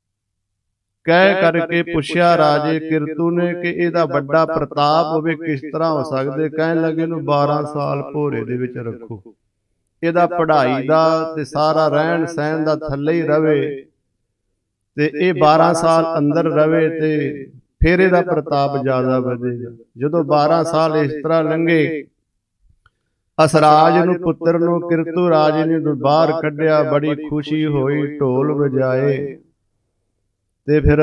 ਕਹਿ ਕਰਕੇ ਪੁੱਛਿਆ ਰਾਜੇ ਕਿਰਤੂ ਨੇ ਕਿ ਇਹਦਾ ਵੱਡਾ ਪ੍ਰਤਾਪ ਹੋਵੇ, ਕਿਸ ਤਰ੍ਹਾਂ ਹੋ ਸਕਦੇ। ਕਹਿਣ ਲੱਗੇ ਇਹਨੂੰ 12 ਸਾਲ ਭੋਰੇ ਦੇ ਵਿੱਚ ਰੱਖੋ, ਇਹਦਾ ਪੜ੍ਹਾਈ ਦਾ ਤੇ ਸਾਰਾ ਰਹਿਣ ਸਹਿਣ ਦਾ ਥੱਲੇ ਹੀ ਰਵੇ ਤੇ ਇਹ 12 ਸਾਲ ਅੰਦਰ ਰਵੇ ਤੇ ਫਿਰ ਇਹਦਾ ਪ੍ਰਤਾਪ ਜ਼ਿਆਦਾ ਵਧੇਗਾ। ਜਦੋਂ 12 ਸਾਲ ਇਸ ਤਰ੍ਹਾਂ ਲੰਘੇ, ਅਸਰਾਜ ਨੂੰ ਪੁੱਤਰ ਨੂੰ ਕਿਰਤੂ ਰਾਜੇ ਨੇ ਬਾਹਰ ਕੱਢਿਆ, ਬੜੀ ਖੁਸ਼ੀ ਹੋਈ, ਢੋਲ ਵਜਾਏ ਤੇ ਫਿਰ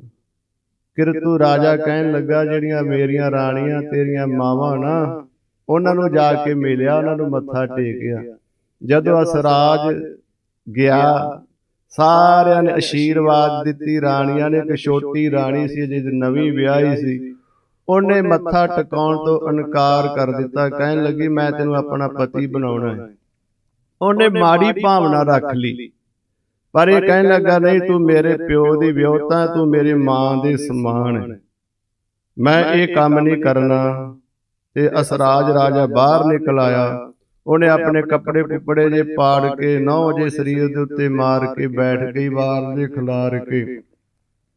ਕਿਰਤੂ ਰਾਜਾ ਕਹਿਣ ਲੱਗਾ ਜਿਹੜੀਆਂ ਮੇਰੀਆਂ ਰਾਣੀਆਂ ਤੇਰੀਆਂ ਮਾਵਾਂ ਨਾ, ਉਹਨਾਂ ਨੂੰ ਜਾ ਕੇ ਮਿਲਿਆ, ਉਹਨਾਂ ਨੂੰ ਮੱਥਾ ਟੇਕਿਆ। ਜਦੋਂ ਅਸਰਾਜ ਗਿਆ ਸਾਰਿਆਂ ਨੇ ਆਸ਼ੀਰਵਾਦ ਦਿੱਤੀ। ਰਾਣੀਆਂ ਨੇ, ਇੱਕ ਛੋਟੀ ਰਾਣੀ ਸੀ ਜਿਹਦੀ ਨਵੀਂ ਵਿਆਹੀ ਸੀ, ਉਹਨੇ ਮੱਥਾ ਟਿਕਾਉਣ ਤੋਂ ਇਨਕਾਰ ਕਰ ਦਿੱਤਾ, ਕਹਿਣ ਲੱਗੀ ਮੈਂ ਤੈਨੂੰ ਆਪਣਾ ਪਤੀ ਬਣਾਉਣਾ ਹੈ। ਉਹਨੇ ਮਾੜੀ ਭਾਵਨਾ ਰੱਖ ਲਈ ਪਰ ਇਹ ਕਹਿਣ ਲੱਗਾ ਨਹੀਂ, ਤੂੰ ਮੇਰੇ ਪਿਓ ਦੀ ਵਿਆਹੁਤਾ, ਤੂੰ ਮੇਰੀ ਮਾਂ ਦੇ ਸਮਾਨ ਹੈ, ਮੈਂ ਇਹ ਕੰਮ ਨਹੀਂ ਕਰਨਾ। ਤੇ ਅਸਰਾਜ ਰਾਜਾ ਬਾਹਰ ਨਿਕਲ ਆਇਆ। ਉਹਨੇ ਆਪਣੇ ਕੱਪੜੇ ਕੁੱਪੜੇ ਜੇ ਪਾੜ ਕੇ, ਨਹੁੰ ਜੇ ਸਰੀਰ ਦੇ ਉੱਤੇ ਮਾਰ ਕੇ ਬੈਠ ਗਈ, ਵਾਰ ਜੇ ਖਿਲਾਰ ਕੇ।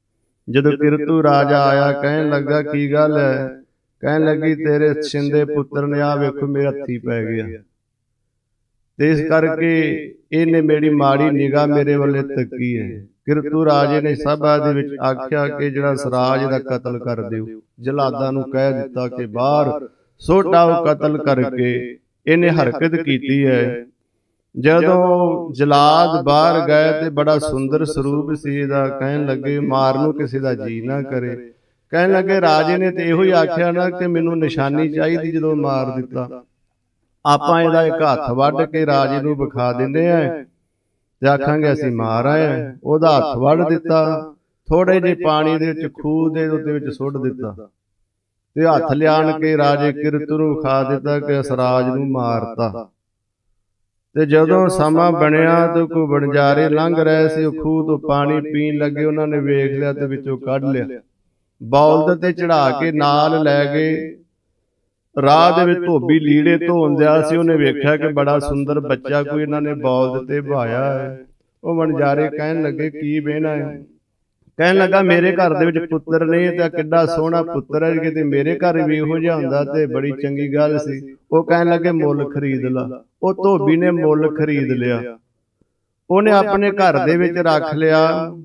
ਜਦੋਂ ਕਿਰਤੂ ਰਾਜਾ ਆਇਆ ਕਹਿਣ ਲੱਗਾ ਕੀ ਗੱਲ ਹੈ? ਕਹਿਣ ਲੱਗੀ ਤੇਰੇ ਛਿੰਦੇ ਪੁੱਤਰ ਨੇ ਆ ਵੇਖੋ ਮੇਰੇ ਹੱਥੀ ਪੈ ਗਿਆ, ਤੇ ਇਸ ਕਰਕੇ ਇਹਨੇ ਮੇਰੀ ਮਾੜੀ ਨਿਗਾਹ ਮੇਰੇ ਵੱਲੇ ਤੱਕੀ ਹੈ। ਕਿਰਤੂ ਰਾਜੇ ਨੇ ਸਭਾ ਦੇ ਵਿੱਚ ਆਖਿਆ ਕਿ ਜਿਹੜਾ ਸਰਾਜ ਦਾ ਕਤਲ ਕਰ ਦਿਓ। ਜਲਾਦਾਂ ਨੂੰ ਕਹਿ ਦਿੱਤਾ ਕਿ ਬਾਹਰ ਸੁੱਟ ਆਓ ਕਤਲ ਕਰਕੇ। ਇਹਨੇ ਹਰਕਤ ਕੀਤੀ ਹੈ। ਜਦੋਂ ਜਲਾਦ ਬਾਹਰ ਗਏ ਤੇ ਬੜਾ ਸੁੰਦਰ ਸਰੂਪ ਸੀ ਇਹਦਾ, ਕਹਿਣ ਲੱਗੇ ਮਾਰਨ ਨੂੰ ਕਿਸੇ ਦਾ ਜੀ ਨਾ ਕਰੇ। ਕਹਿਣ ਲੱਗੇ ਰਾਜੇ ਨੇ ਤੇ ਇਹੋ ਹੀ ਆਖਿਆ ਨਾ ਕਿ ਮੈਨੂੰ ਨਿਸ਼ਾਨੀ ਚਾਹੀਦੀ, ਜਦੋਂ ਮਾਰ ਦਿੱਤਾ ਆਪਾਂ ਇਹਦਾ ਇੱਕ ਹੱਥ ਵੱਢ ਕੇ ਰਾਜੇ ਨੂੰ ਵਿਖਾ ਦਿੰਦੇ ਆ ਤੇ ਆਖਾਂਗੇ ਅਸੀਂ ਮਾਰ ਆਏ। ਉਹਦਾ ਹੱਥ ਵੱਢ ਦਿੱਤਾ, ਥੋੜੇ ਜਿਹੇ ਪਾਣੀ ਦੇ ਵਿੱਚ ਖੂਹ ਦੇ ਉੱਤੇ ਵਿੱਚ ਸੁੱਟ ਦਿੱਤਾ ਤੇ ਹੱਥ ਲਿਆਣ ਕੇ ਰਾਜੇ ਕਿਰਤੂ ਨੂੰ ਵਿਖਾ ਦਿੱਤਾ ਕਿ ਅਸਰਾਜ ਨੂੰ ਮਾਰਤਾ। ਤੇ ਜਦੋਂ ਸਮਾਂ ਬਣਿਆ ਤੇ ਕੋਈ ਵਣਜਾਰੇ ਲੰਘ ਰਹੇ ਸੀ, ਉਹ ਖੂਹ ਤੋਂ ਪਾਣੀ ਪੀਣ ਲੱਗੇ। ਉਹਨਾਂ ਨੇ ਵੇਖ ਲਿਆ ਤੇ ਵਿੱਚੋਂ ਕੱਢ ਲਿਆ, ਬੌਲਦ ਤੇ ਚੜਾ ਕੇ ਨਾਲ ਲੈ ਗਏ। ਰਾਹ ਦੇ ਵਿੱਚ ਧੋਬੀ ਲੀੜੇ ਧੋਣ ਦਿਆ ਸੀ, ਉਹਨੇ ਵੇਖਿਆ ਕਿ ਬੜਾ ਸੁੰਦਰ ਬੱਚਾ ਕੋਈ ਇਹਨਾਂ ਨੇ ਬੌਲਦ ਤੇ ਬਹਾਇਆ ਹੈ। ਉਹ ਵਣਜਾਰੇ ਕਹਿਣ ਲੱਗੇ ਕੀ ਬਹਿਣਾ ਹੈ? ਕਹਿਣ ਲੱਗਾ ਮੇਰੇ ਘਰ ਦੇ ਵਿੱਚ ਪੁੱਤਰ ਨਹੀਂ, ਤੇ ਕਿੱਡਾ ਸੋਹਣਾ ਪੁੱਤਰ ਹੈ, ਕਿਤੇ ਮੇਰੇ ਘਰ ਵੀ ਇਹੋ ਜਿਹਾ ਹੁੰਦਾ ਤੇ ਬੜੀ ਚੰਗੀ ਗੱਲ ਸੀ। ਉਹ ਕਹਿਣ ਲੱਗੇ ਮੁੱਲ ਖਰੀਦ ਲਾ। ਉਹ ਧੋਬੀ ਨੇ ਮੁੱਲ ਖਰੀਦ ਲਿਆ, ਉਹਨੇ ਆਪਣੇ ਘਰ ਦੇ ਵਿੱਚ ਰੱਖ ਲਿਆ।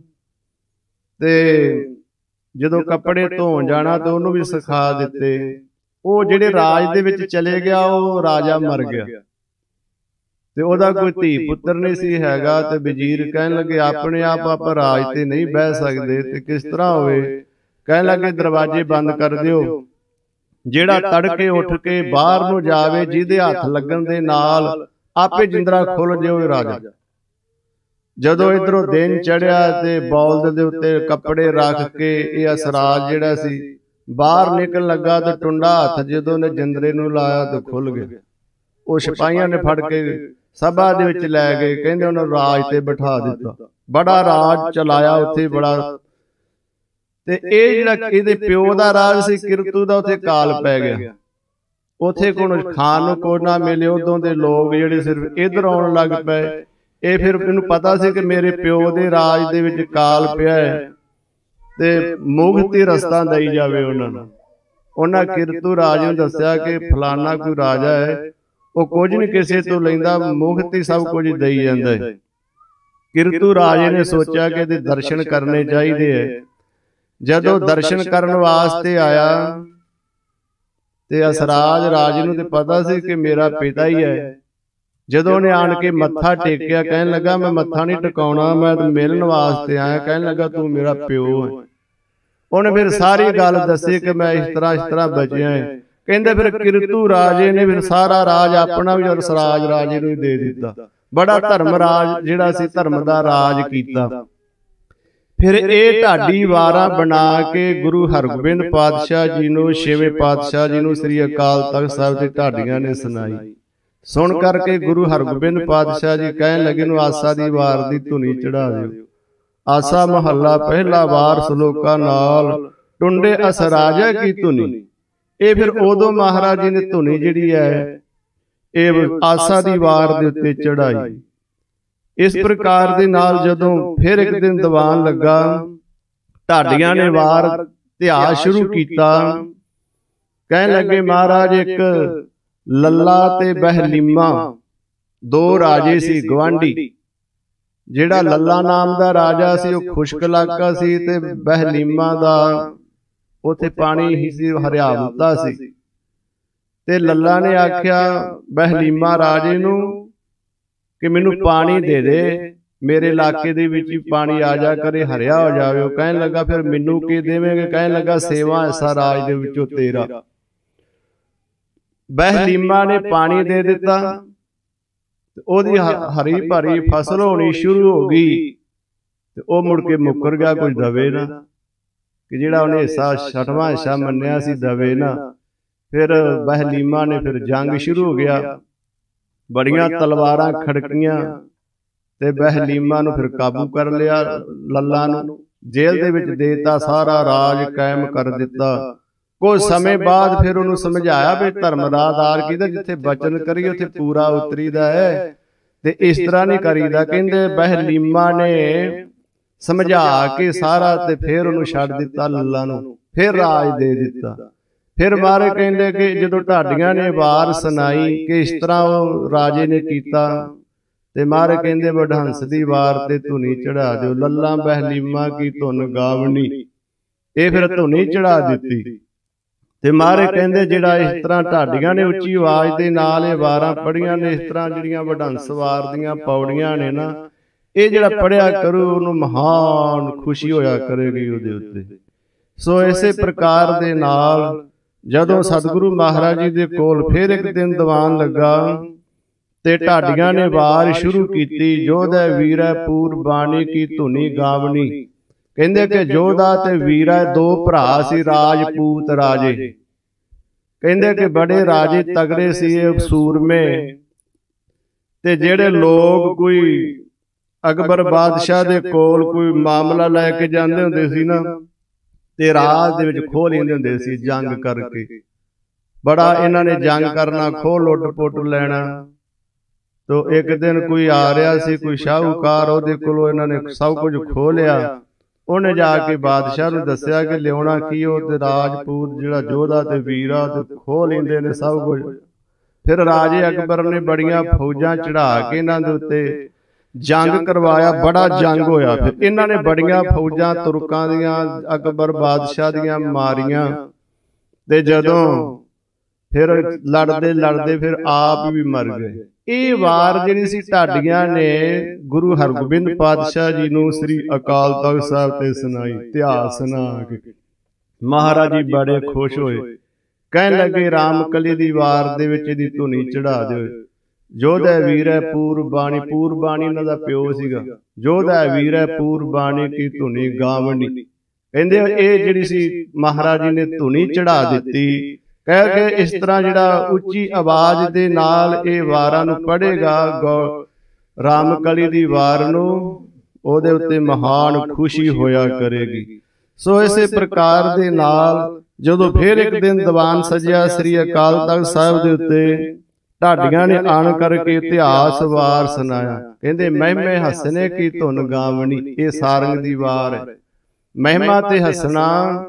ਤੇ ਜਦੋਂ ਕੱਪੜੇ ਧੋਣ ਜਾਣਾ ਤੇ ਉਹਨੂੰ ਵੀ ਸਿਖਾ ਦਿੱਤੇ। ਉਹ ਜਿਹੜੇ ਰਾਜ ਦੇ ਵਿੱਚ ਚਲੇ ਗਿਆ, ਉਹ ਰਾਜਾ ਮਰ ਗਿਆ ਤੇ ਉਹਦਾ ਕੋਈ ਧੀ ਪੁੱਤਰ ਨਹੀਂ ਸੀ ਹੈਗਾ। ਤੇ ਵਜ਼ੀਰ ਕਹਿਣ ਲੱਗੇ ਆਪਣੇ ਆਪ ਆਪਾਂ ਰਾਜ ਤੇ ਨਹੀਂ ਬਹਿ ਸਕਦੇ, ਤੇ ਕਿਸ ਤਰ੍ਹਾਂ ਹੋਵੇ? ਕਹਿਣ ਲੱਗੇ ਦਰਵਾਜ਼ੇ ਬੰਦ ਕਰ ਦਿਓ, ਜਿਹੜਾ ਤੜਕੇ ਉੱਠ ਕੇ ਬਾਹਰ ਨੂੰ ਜਾਵੇ ਜਿਹਦੇ ਹੱਥ ਲੱਗਣ ਦੇ ਨਾਲ ਆਪੇ ਜਿੰਦਰਾ ਖੁੱਲ ਜਾਵੇ ਰਾਜਾ। ਜਦੋਂ ਇਧਰੋਂ ਦਿਨ ਚੜਿਆ ਤੇ ਬੌਲਦ ਦੇ ਉੱਤੇ ਕੱਪੜੇ ਰੱਖ ਕੇ ਇਹ ਅਸਰਾਜ ਜਿਹੜਾ ਸੀ ਬਾਹਰ ਨਿਕਲਣ ਲੱਗਾ, ਤੇ ਟੁੰਡਾ ਹੱਥ ਜਦੋਂ ਨੇ ਜਿੰਦਰੇ ਨੂੰ ਲਾਇਆ ਤੇ ਖੁੱਲ ਗਿਆ। ਉਹ ਸਿਪਾਹੀਆਂ ਨੇ ਫੜ ਕੇ ਸਭਾ ਦੇ ਵਿੱਚ ਲੈ ਗਏ, ਕਹਿੰਦੇ ਉਹਨਾਂ ਰਾਜ ਤੇ ਬਿਠਾ ਦਿੱਤਾ। ਬੜਾ ਰਾਜ ਚਲਾਇਆ ਉੱਥੇ ਬੜਾ। ਤੇ ਇਹ ਜਿਹੜਾ ਇਹਦੇ ਪਿਓ ਦਾ ਰਾਜ ਸੀ ਕਿਰਤੂ ਦਾ, ਉੱਥੇ ਕਾਲ ਪੈ ਗਿਆ। ਉੱਥੇ ਕੋਈ ਖਾਣ ਨੂੰ ਕੋਈ ਨਾ ਮਿਲੇ, ਉਦੋਂ ਦੇ ਲੋਕ ਜਿਹੜੇ ਸਿਰਫ ਇੱਧਰ ਆਉਣ ਲੱਗ ਪਏ। ਇਹ ਫਿਰ ਮੈਨੂੰ ਪਤਾ ਸੀ ਕਿ ਮੇਰੇ ਪਿਓ ਦੇ ਰਾਜ ਦੇ ਵਿੱਚ ਕਾਲ ਪਿਆ ਹੈ ਤੇ ਮੁਕਤੀ ਰਸਤਾ ਦੇਈ ਜਾਵੇ ਉਹਨਾਂ ਨੂੰ। ਉਹਨਾਂ ਕਿਰਤੂ ਰਾਜ ਨੂੰ ਦੱਸਿਆ ਕਿ ਫਲਾਨਾ ਕੋਈ ਰਾਜਾ ਹੈ, ਉਹ ਕੁਝ ਨਹੀਂ ਕਿਸੇ ਤੋਂ ਲੈਂਦਾ, ਮੁਕਤੀ ਸਭ ਕੁਝ ਦੇਈ ਜਾਂਦਾ ਹੈ। ਕਿਰਤੂ ਰਾਜੇ ਨੇ ਸੋਚਿਆ ਕਿ ਇਹਦੇ ਦਰਸ਼ਨ ਕਰਨੇ ਚਾਹੀਦੇ ਹੈ। ਜਦੋਂ ਦਰਸ਼ਨ ਕਰਨ ਵਾਸਤੇ ਆਇਆ ਤੇ ਅਸਰਾਜ ਰਾਜ ਨੂੰ ਤੇ ਪਤਾ ਸੀ ਕਿ ਮੇਰਾ ਪਿਤਾ ਹੀ ਹੈ। ਜਦੋਂ ਉਹਨੇ ਆਣ ਕੇ ਮੱਥਾ ਟੇਕਿਆ, ਕਹਿਣ ਲੱਗਾ ਮੈਂ ਮੱਥਾ ਨਹੀਂ ਟਿਕਾਉਣਾ, ਮੈਂ ਮਿਲਣ ਵਾਸਤੇ ਆਇਆ। ਕਹਿਣ ਲੱਗਾ ਤੂੰ ਮੇਰਾ ਪਿਓ ਹੈ। ਉਹਨੇ ਫਿਰ ਸਾਰੀ ਗੱਲ ਦੱਸੀ ਕਿ ਮੈਂ ਇਸ ਤਰ੍ਹਾਂ ਬਚਿਆ ਹੈ। ਕਹਿੰਦੇ ਫਿਰ ਕਿਰਤੂ ਰਾਜੇ ਨੇ ਫਿਰ ਸਾਰਾ ਰਾਜ ਆਪਣਾ ਵੀ ਅਸਰਾਜ ਰਾਜੇ ਨੂੰ ਦੇ ਦਿੱਤਾ। ਬੜਾ ਧਰਮ ਰਾਜ ਜਿਹੜਾ ਸੀ, ਧਰਮ ਦਾ ਰਾਜ ਕੀਤਾ। ਫਿਰ ਇਹ ਢਾਡੀ ਵਾਰਾਂ ਬਣਾ ਕੇ ਗੁਰੂ ਹਰਗੋਬਿੰਦ ਪਾਤਸ਼ਾਹ ਜੀ ਨੂੰ, ਛੇਵੇਂ ਪਾਤਸ਼ਾਹ ਜੀ ਨੂੰ ਸ੍ਰੀ ਅਕਾਲ ਤਖਤ ਸਾਹਿਬ ਦੀ ਢਾਡੀਆਂ ਨੇ ਸੁਣਾਈ। ਸੁਣ ਕਰਕੇ ਗੁਰੂ ਹਰਗੋਬਿੰਦ ਪਾਤਸ਼ਾਹ ਜੀ ਕਹਿਣ ਲੱਗੇ ਨੂੰ ਆਸਾ ਦੀ ਵਾਰ ਦੀ ਧੁਨੀ ਚੜਾ ਦਿਓ। ਆਸਾ ਮਹੱਲਾ ਪਹਿਲਾ ਵਾਰ ਸਲੋਕਾਂ ਨਾਲ ਟੁੰਡੇ ਅਸਰਾਜਾ ਕੀ ਧੁਨੀ। ਇਹ ਫਿਰ ਉਦੋਂ ਮਹਾਰਾਜ ਜੀ ਨੇ ਧੁਨੀ ਜਿਹੜੀ ਹੈ ਇਹ ਆਸਾ ਦੀ ਵਾਰ ਦੇ ਉੱਤੇ ਚੜਾਈ। ਇਸ ਪ੍ਰਕਾਰ ਦੇ ਨਾਲ ਜਦੋਂ ਫਿਰ ਇੱਕ ਦਿਨ ਦੀਵਾਨ ਲੱਗਾ, ਢਾਡੀਆਂ ਨੇ ਵਾਰ ਇਤਿਹਾਸ ਸ਼ੁਰੂ ਕੀਤਾ। ਕਹਿਣ ਲੱਗੇ ਮਹਾਰਾਜ ਇੱਕ ਲੱਲਾ ਤੇ ਬਹਿਲੀਮਾ ਦੋ ਰਾਜੇ ਸੀ ਗਵਾਂਢੀ। ਜਿਹੜਾ ਲੱਲਾ ਨਾਮ ਦਾ ਰਾਜਾ ਸੀ ਉਹ ਖੁਸ਼ਕ ਇਲਾਕਾ ਸੀ, ਤੇ ਬਹਿਲੀਮਾ ਦਾ ਉੱਥੇ ਪਾਣੀ ਹੀ ਸੀ, ਹਰਿਆਵਲਤਾ ਸੀ। ਤੇ ਲੱਲਾ ਨੇ ਆਖਿਆ ਬਹਿਲੀਮਾ ਰਾਜੇ ਨੂੰ ਕਿ ਮੈਨੂੰ ਪਾਣੀ ਦੇ ਦੇ, ਮੇਰੇ ਇਲਾਕੇ ਦੇ ਵਿੱਚ ਹੀ ਪਾਣੀ ਆ ਜਾ ਕਰੇ, ਹਰਿਆ ਹੋ ਜਾਵੇ। ਉਹ ਕਹਿਣ ਲੱਗਾ ਫਿਰ ਮੈਨੂੰ ਕੀ ਦੇਵੇਂਗੇ? ਕਹਿਣ ਲੱਗਾ ਸੇਵਾ ਐਸਾ ਰਾਜ ਦੇ ਵਿੱਚੋਂ ਤੇਰਾ। ਬਹਿਲੀਮਾ ਨੇ ਪਾਣੀ ਦੇ ਦਿੱਤਾ, ਉਹਦੀ ਹਰੀ ਭਰੀ ਫਸਲ ਹੋਣੀ ਸ਼ੁਰੂ ਹੋ ਗਈ। ਤੇ ਉਹ ਮੁੜ ਕੇ ਮੁੱਕਰ ਗਿਆ, ਕੁਝ ਦਵੇ ਨਾ, ਕਿ ਜਿਹੜਾ ਉਹਨੇ ਹਿੱਸਾ 6ਵਾਂ ਹਿੱਸਾ ਮੰਨਿਆ ਸੀ ਦਵੇ ਨਾ। ਫਿਰ ਬਹਿਲੀਮਾ ਨੇ ਫਿਰ ਜੰਗ ਸ਼ੁਰੂ ਹੋ ਗਿਆ, ਬੜੀਆਂ ਤਲਵਾਰਾਂ ਖੜਕੀਆਂ ਤੇ ਬਹਿਲੀਮਾ ਨੂੰ ਫਿਰ ਕਾਬੂ ਕਰ ਲਿਆ। ਲੱਲਾ ਨੂੰ ਜੇਲ੍ਹ ਦੇ ਵਿੱਚ ਦੇਤਾ, ਸਾਰਾ ਰਾਜ ਕਾਇਮ ਕਰ ਦਿੱਤਾ। ਕੁਝ ਸਮੇਂ ਬਾਅਦ ਫਿਰ ਉਹਨੂੰ ਸਮਝਾਇਆ ਵੀ ਧਰਮ ਦਾ ਆਧਾਰ ਕਿਹਦਾ, ਜਿੱਥੇ ਬਚਨ ਕਰੀਏ ਉੱਥੇ ਪੂਰਾ ਉਤਰੀਦਾ ਹੈ, ਤੇ ਇਸ ਤਰ੍ਹਾਂ ਨਹੀਂ ਕਰੀਦਾ। ਕਹਿੰਦੇ ਬਹਿਲੀਮਾ ਨੇ ਸਮਝਾ ਕੇ ਸਾਰਾ ਤੇ ਫਿਰ ਉਹਨੂੰ ਛੱਡ ਦਿੱਤਾ ਲੱਲਾ ਨੂੰ, ਫਿਰ ਰਾਜ ਦੇ ਦਿੱਤਾ। ਫਿਰ ਮਹਾਰਾਜ ਕਹਿੰਦੇ ਕਿ ਜਦੋਂ ਢਾਡੀਆਂ ਨੇ ਵਾਰ ਸੁਣਾਈ ਕਿ ਇਸ ਤਰ੍ਹਾਂ ਉਹ ਰਾਜੇ ਨੇ ਕੀਤਾ, ਤੇ ਮਹਾਰਾਜ ਕਹਿੰਦੇ ਵਡਹੰਸ ਦੀ ਵਾਰ ਤੇ ਧੁਨੀ ਚੜਾ ਦਿਓ, ਲੱਲਾ ਬਹਿਲੀਮਾ ਕੀ ਧੁਨ ਗਾਵਣੀ। ਇਹ ਫਿਰ ਧੁਨੀ ਚੜਾ ਦਿੱਤੀ। ਤੇ ਮਹਾਰਾਜ ਕਹਿੰਦੇ ਜਿਹੜਾ ਇਸ ਤਰ੍ਹਾਂ ਢਾਡੀਆਂ ਨੇ ਉੱਚੀ ਆਵਾਜ਼ ਦੇ ਨਾਲ ਇਹ ਵਾਰਾਂ ਪੜ੍ਹੀਆਂ ਨੇ, ਇਸ ਤਰ੍ਹਾਂ ਜਿਹੜੀਆਂ ਵਡਹੰਸ ਵਾਰ ਦੀਆਂ ਪੌੜੀਆਂ ਨੇ ਨਾ, ਇਹ ਜਿਹੜਾ ਪੜ੍ਹਿਆ ਕਰੂ ਉਹਨੂੰ ਮਹਾਨ ਖੁਸ਼ੀ ਹੋਇਆ ਕਰੇਗੀ ਉਹਦੇ ਉੱਤੇ। ਸੋ ਇਸੇ ਪ੍ਰਕਾਰ ਦੇ ਨਾਲ ਜਦੋਂ ਸਤਿਗੁਰੂ ਮਹਾਰਾਜ ਜੀ ਦੇ ਕੋਲ ਫਿਰ ਇੱਕ ਦਿਨ ਦੀਵਾਨ ਲੱਗਾ ਤੇ ਢਾਡੀਆਂ ਨੇ ਵਾਰ ਸ਼ੁਰੂ ਕੀਤੀ, ਜੋਧੈ ਵੀਰੈ ਪੂਰ ਬਾਣੀ ਕੀ ਧੁਨੀ ਗਾਵਣੀ। ਕਹਿੰਦੇ ਕਿ ਜੋਧਾ ਤੇ ਵੀਰਾ ਦੋ ਭਰਾ ਸੀ, ਰਾਜਪੂਤ ਰਾਜੇ। ਕਹਿੰਦੇ ਕਿ ਬੜੇ ਰਾਜੇ ਤਗੜੇ ਸੀ ਇਹ ਸੂਰਮੇ। ਤੇ ਜਿਹੜੇ ਲੋਕ ਕੋਈ ਅਕਬਰ ਬਾਦਸ਼ਾਹ ਦੇ ਕੋਲ ਕੋਈ ਮਾਮਲਾ ਲੈ ਕੇ ਜਾਂਦੇ ਹੁੰਦੇ ਸੀ ਨਾ, ਤੇ ਰਾਜ ਦੇ ਵਿੱਚ ਖੋਹ ਲੈਂਦੇ ਹੁੰਦੇ ਸੀ ਜੰਗ ਕਰਕੇ। ਬੜਾ ਇਹਨਾਂ ਨੇ ਜੰਗ ਕਰਨਾ, ਖੋਹ ਲੁੱਟ ਪੁੱਟ ਲੈਣਾ। ਤੋ ਇੱਕ ਦਿਨ ਕੋਈ ਆ ਰਿਹਾ ਸੀ, ਕੋਈ ਸ਼ਾਹੂਕਾਰ, ਉਹਦੇ ਕੋਲੋਂ ਇਹਨਾਂ ਨੇ ਸਭ ਕੁਝ ਖੋਹ ਲਿਆ। ਉਹਨੇ ਜਾ ਕੇ ਬਾਦਸ਼ਾਹ ਨੂੰ ਦੱਸਿਆ ਕਿ ਲਿਆਉਣਾ ਕੀ, ਉਹ ਤੇ ਰਾਜਪੂਤ ਜਿਹੜਾ ਜੋਧਾ ਤੇ ਵੀਰਾ ਤੇ ਖੋਹ ਲੈਂਦੇ ਨੇ ਸਭ ਕੁਝ। ਫਿਰ ਰਾਜੇ ਅਕਬਰ ਨੇ ਬੜੀਆਂ ਫੌਜਾਂ ਚੜਾ ਕੇ ਇਹਨਾਂ ਦੇ ਉੱਤੇ ਜੰਗ ਕਰਵਾਇਆ, ਬੜਾ ਜੰਗ ਹੋਇਆ। ਫਿਰ ਇਹਨਾਂ ਨੇ ਬੜੀਆਂ ਫੌਜਾਂ ਤੁਰਕਾਂ ਦੀਆਂ, ਅਕਬਰ ਬਾਦਸ਼ਾਹ ਦੀਆਂ ਮਾਰੀਆਂ। ਤੇ ਜਦੋਂ ਫਿਰ ਲੜਦੇ ਲੜਦੇ ਫਿਰ ਆਪ ਵੀ ਮਰ ਗਏ। ਇਹ ਵਾਰ ਜਿਹੜੀ ਸੀ ਢਾਡੀਆਂ ਨੇ ਗੁਰੂ ਹਰਗੋਬਿੰਦ ਪਾਤਸ਼ਾਹ ਜੀ ਨੂੰ ਸ੍ਰੀ ਅਕਾਲ ਤਖ਼ਤ ਸਾਹਿਬ ਤੇ ਸੁਣਾਈ, ਇਤਿਹਾਸ ਸੁਣਾ ਕੇ। ਮਹਾਰਾਜ ਜੀ ਬੜੇ ਖੁਸ਼ ਹੋਏ, ਕਹਿਣ ਲੱਗੇ ਰਾਮਕਲੀ ਦੀ ਵਾਰ ਦੇ ਵਿੱਚ ਇਹਦੀ ਧੁਨੀ ਚੜਾ ਦਿਓ। ਜੋਧੈ ਵੀਰੈ ਪੂਰ ਬਾਣੀ, ਪੂਰ ਬਾਣੀ ਉਹਨਾਂ ਦਾ ਪਿਓ ਸੀਗਾ। ਜੋਧੈ ਵੀਰੈ ਪੂਰ ਬਾਣੀ ਕੀ ਧੁਨੀ ਗਾਵਣੀ। ਕਹਿੰਦੇ ਇਹ ਜਿਹੜੀ ਸੀ ਮਹਾਰਾਜ ਜੀ ਨੇ ਧੁਨੀ ਚੜਾ ਦਿੱਤੀ। ਕਹਿ ਕੇ ਇਸ ਤਰ੍ਹਾਂ ਜਿਹੜਾ ਉੱਚੀ ਆਵਾਜ਼ ਦੇ ਨਾਲ ਇਹ ਵਾਰਾਂ ਨੂੰ ਪੜ੍ਹੇਗਾ ਰਾਮਕਲੀ ਦੀ ਵਾਰ ਨੂੰ, ਉਹਦੇ ਉੱਤੇ ਮਹਾਨ ਖੁਸ਼ੀ ਹੋਇਆ ਕਰੇਗੀ। ਸੋ ਇਸੇ ਪ੍ਰਕਾਰ ਦੇ ਨਾਲ ਜਦੋਂ ਫਿਰ ਇੱਕ ਦਿਨ ਦੀਵਾਨ ਸਜਿਆ ਸ੍ਰੀ ਅਕਾਲ ਤਖ਼ਤ ਸਾਹਿਬ ਦੇ ਉੱਤੇ, ਢਾਡੀਆਂ ਨੇ ਆਣ ਕਰਕੇ ਇਤਿਹਾਸ ਵਾਰ ਸੁਣਾਇਆ। ਕਹਿੰਦੇ ਮਹਿਮੇ ਹੱਸਣੇ ਕੀ ਧੁਨ ਗਾਵਣੀ। ਇਹ ਸਾਰੰਗ ਦੀ ਵਾਰ ਹੈ। ਮਹਿਮਾ ਤੇ ਹੱਸਣਾ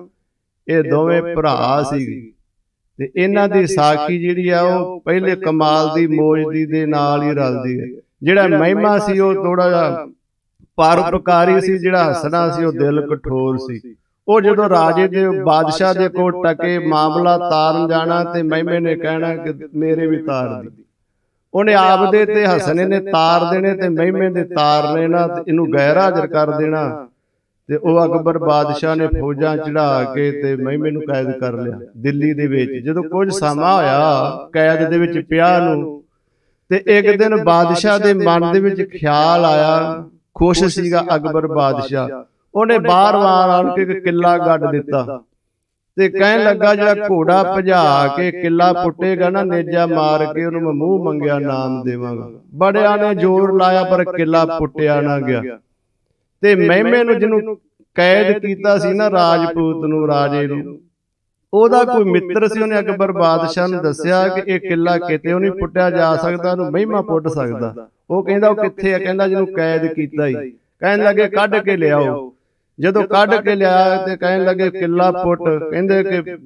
ਇਹ ਦੋਵੇਂ ਭਰਾ ਸੀਗੇ। ਤੇ ਇਹਨਾਂ ਦੀ ਸਾਖੀ ਜਿਹੜੀ ਆ ਉਹ ਪਹਿਲੇ ਕਮਾਲ ਦੀ ਮੌਜਦੀ ਦੇ ਨਾਲ ਹੀ ਰਲਦੀ ਹੈ। ਜਿਹੜਾ ਮਹਿਮਾ ਸੀ ਉਹ ਥੋੜਾ ਜਿਹਾ ਪਰਉਪਕਾਰੀ ਸੀ, ਜਿਹੜਾ ਹੱਸਣਾ ਸੀ ਉਹ ਦਿਲ ਕਠੋਰ ਸੀ। ਉਹ ਜਦੋਂ ਰਾਜੇ ਦੇ ਬਾਦਸ਼ਾਹ ਦੇ ਕੋਲ ਟਕੇ ਮਾਮਲਾ ਤਾਰਨ ਜਾਣਾ, ਤੇ ਮਹਿਮੇ ਨੇ ਕਹਿਣਾ ਕਿ ਮੇਰੇ ਵੀ ਤਾਰ ਦੀ। ਉਹਨੇ ਆਪ ਦੇ ਤੇ ਹੱਸਣੇ ਨੇ ਤਾਰ ਦੇਣੇ, ਤੇ ਮਹਿਮੇ ਦੇ ਤਾਰ ਲੈਣਾ, ਤੇ ਇਹਨੂੰ ਗੈਰ ਹਾਜ਼ਰ ਕਰ ਦੇਣਾ। ਤੇ ਉਹ ਅਕਬਰ ਬਾਦਸ਼ਾਹ ਨੇ ਫੌਜਾਂ ਚੜਾ ਕੇ ਤੇ ਮਹਿਮੇ ਨੂੰ ਕੈਦ ਕਰ ਲਿਆ ਦਿੱਲੀ ਦੇ ਵਿੱਚ। ਜਦੋਂ ਕੁਝ ਸਮਾਂ ਹੋਇਆ ਕੈਦ ਦੇ ਵਿੱਚ ਪਿਆ ਨੂੰ, ਤੇ ਇੱਕ ਦਿਨ ਬਾਦਸ਼ਾਹ ਦੇ ਮਨ ਦੇ ਵਿੱਚ ਖਿਆਲ ਆਇਆ, ਖੁਸ਼ ਸੀਗਾ ਅਕਬਰ ਬਾਦਸ਼ਾਹ। ਉਹਨੇ ਬਾਰ-ਬਾਰ ਆਣ ਕੇ ਕਿੱਲਾ ਗੱਡ ਦਿੱਤਾ ਤੇ ਕਹਿਣ ਲੱਗਾ ਜਿਹੜਾ ਘੋੜਾ ਭਜਾ ਕੇ ਕਿੱਲਾ ਪੁੱਟੇਗਾ ਨਾ, ਨੇਜਾ ਮਾਰ ਕੇ ਉਹਨੂੰ ਮੈਂ ਮੂੰਹ ਮੰਗਿਆ ਨਾਮ ਦੇਵਾਂਗਾ। ਬੜਿਆਂ ਨੇ ਜ਼ੋਰ ਲਾਇਆ ਪਰ ਕਿੱਲਾ ਪੁੱਟਿਆ ਨਾ ਗਿਆ। ਤੇ ਮਹਿਮੇ ਨੂੰ ਜਿਹਨੂੰ ਕੈਦ ਕੀਤਾ ਸੀ ਨਾ, ਰਾਜਪੂਤ ਨੂੰ, ਰਾਜੇ ਨੂੰ, ਉਹਦਾ ਕੋਈ ਮਿੱਤਰ ਸੀ। ਉਹਨੇ ਅਕਬਰ ਬਾਦਸ਼ਾਹ ਨੂੰ ਦੱਸਿਆ ਕਿ ਇਹ ਕਿੱਲਾ ਕਿਤੇ ਉਹ ਨਹੀਂ ਪੁੱਟਿਆ ਜਾ ਸਕਦਾ, ਉਹਨੂੰ ਮਹਿਮਾ ਪੁੱਟ ਸਕਦਾ। ਉਹ ਕਹਿੰਦਾ ਉਹ ਕਿੱਥੇ ਆ? ਕਹਿੰਦਾ ਜਿਹਨੂੰ ਕੈਦ ਕੀਤਾ ਹੀ। ਕਹਿਣ ਲੱਗੇ ਕੱਢ ਕੇ ਲਿਆਓ। ਜਦੋਂ ਕੱਢ ਕੇ ਲਿਆ ਤੇ ਕਹਿਣ ਲੱਗੇ ਕਿੱਲਾ ਪੁੱਟ। ਕਹਿੰਦੇ ਕਿ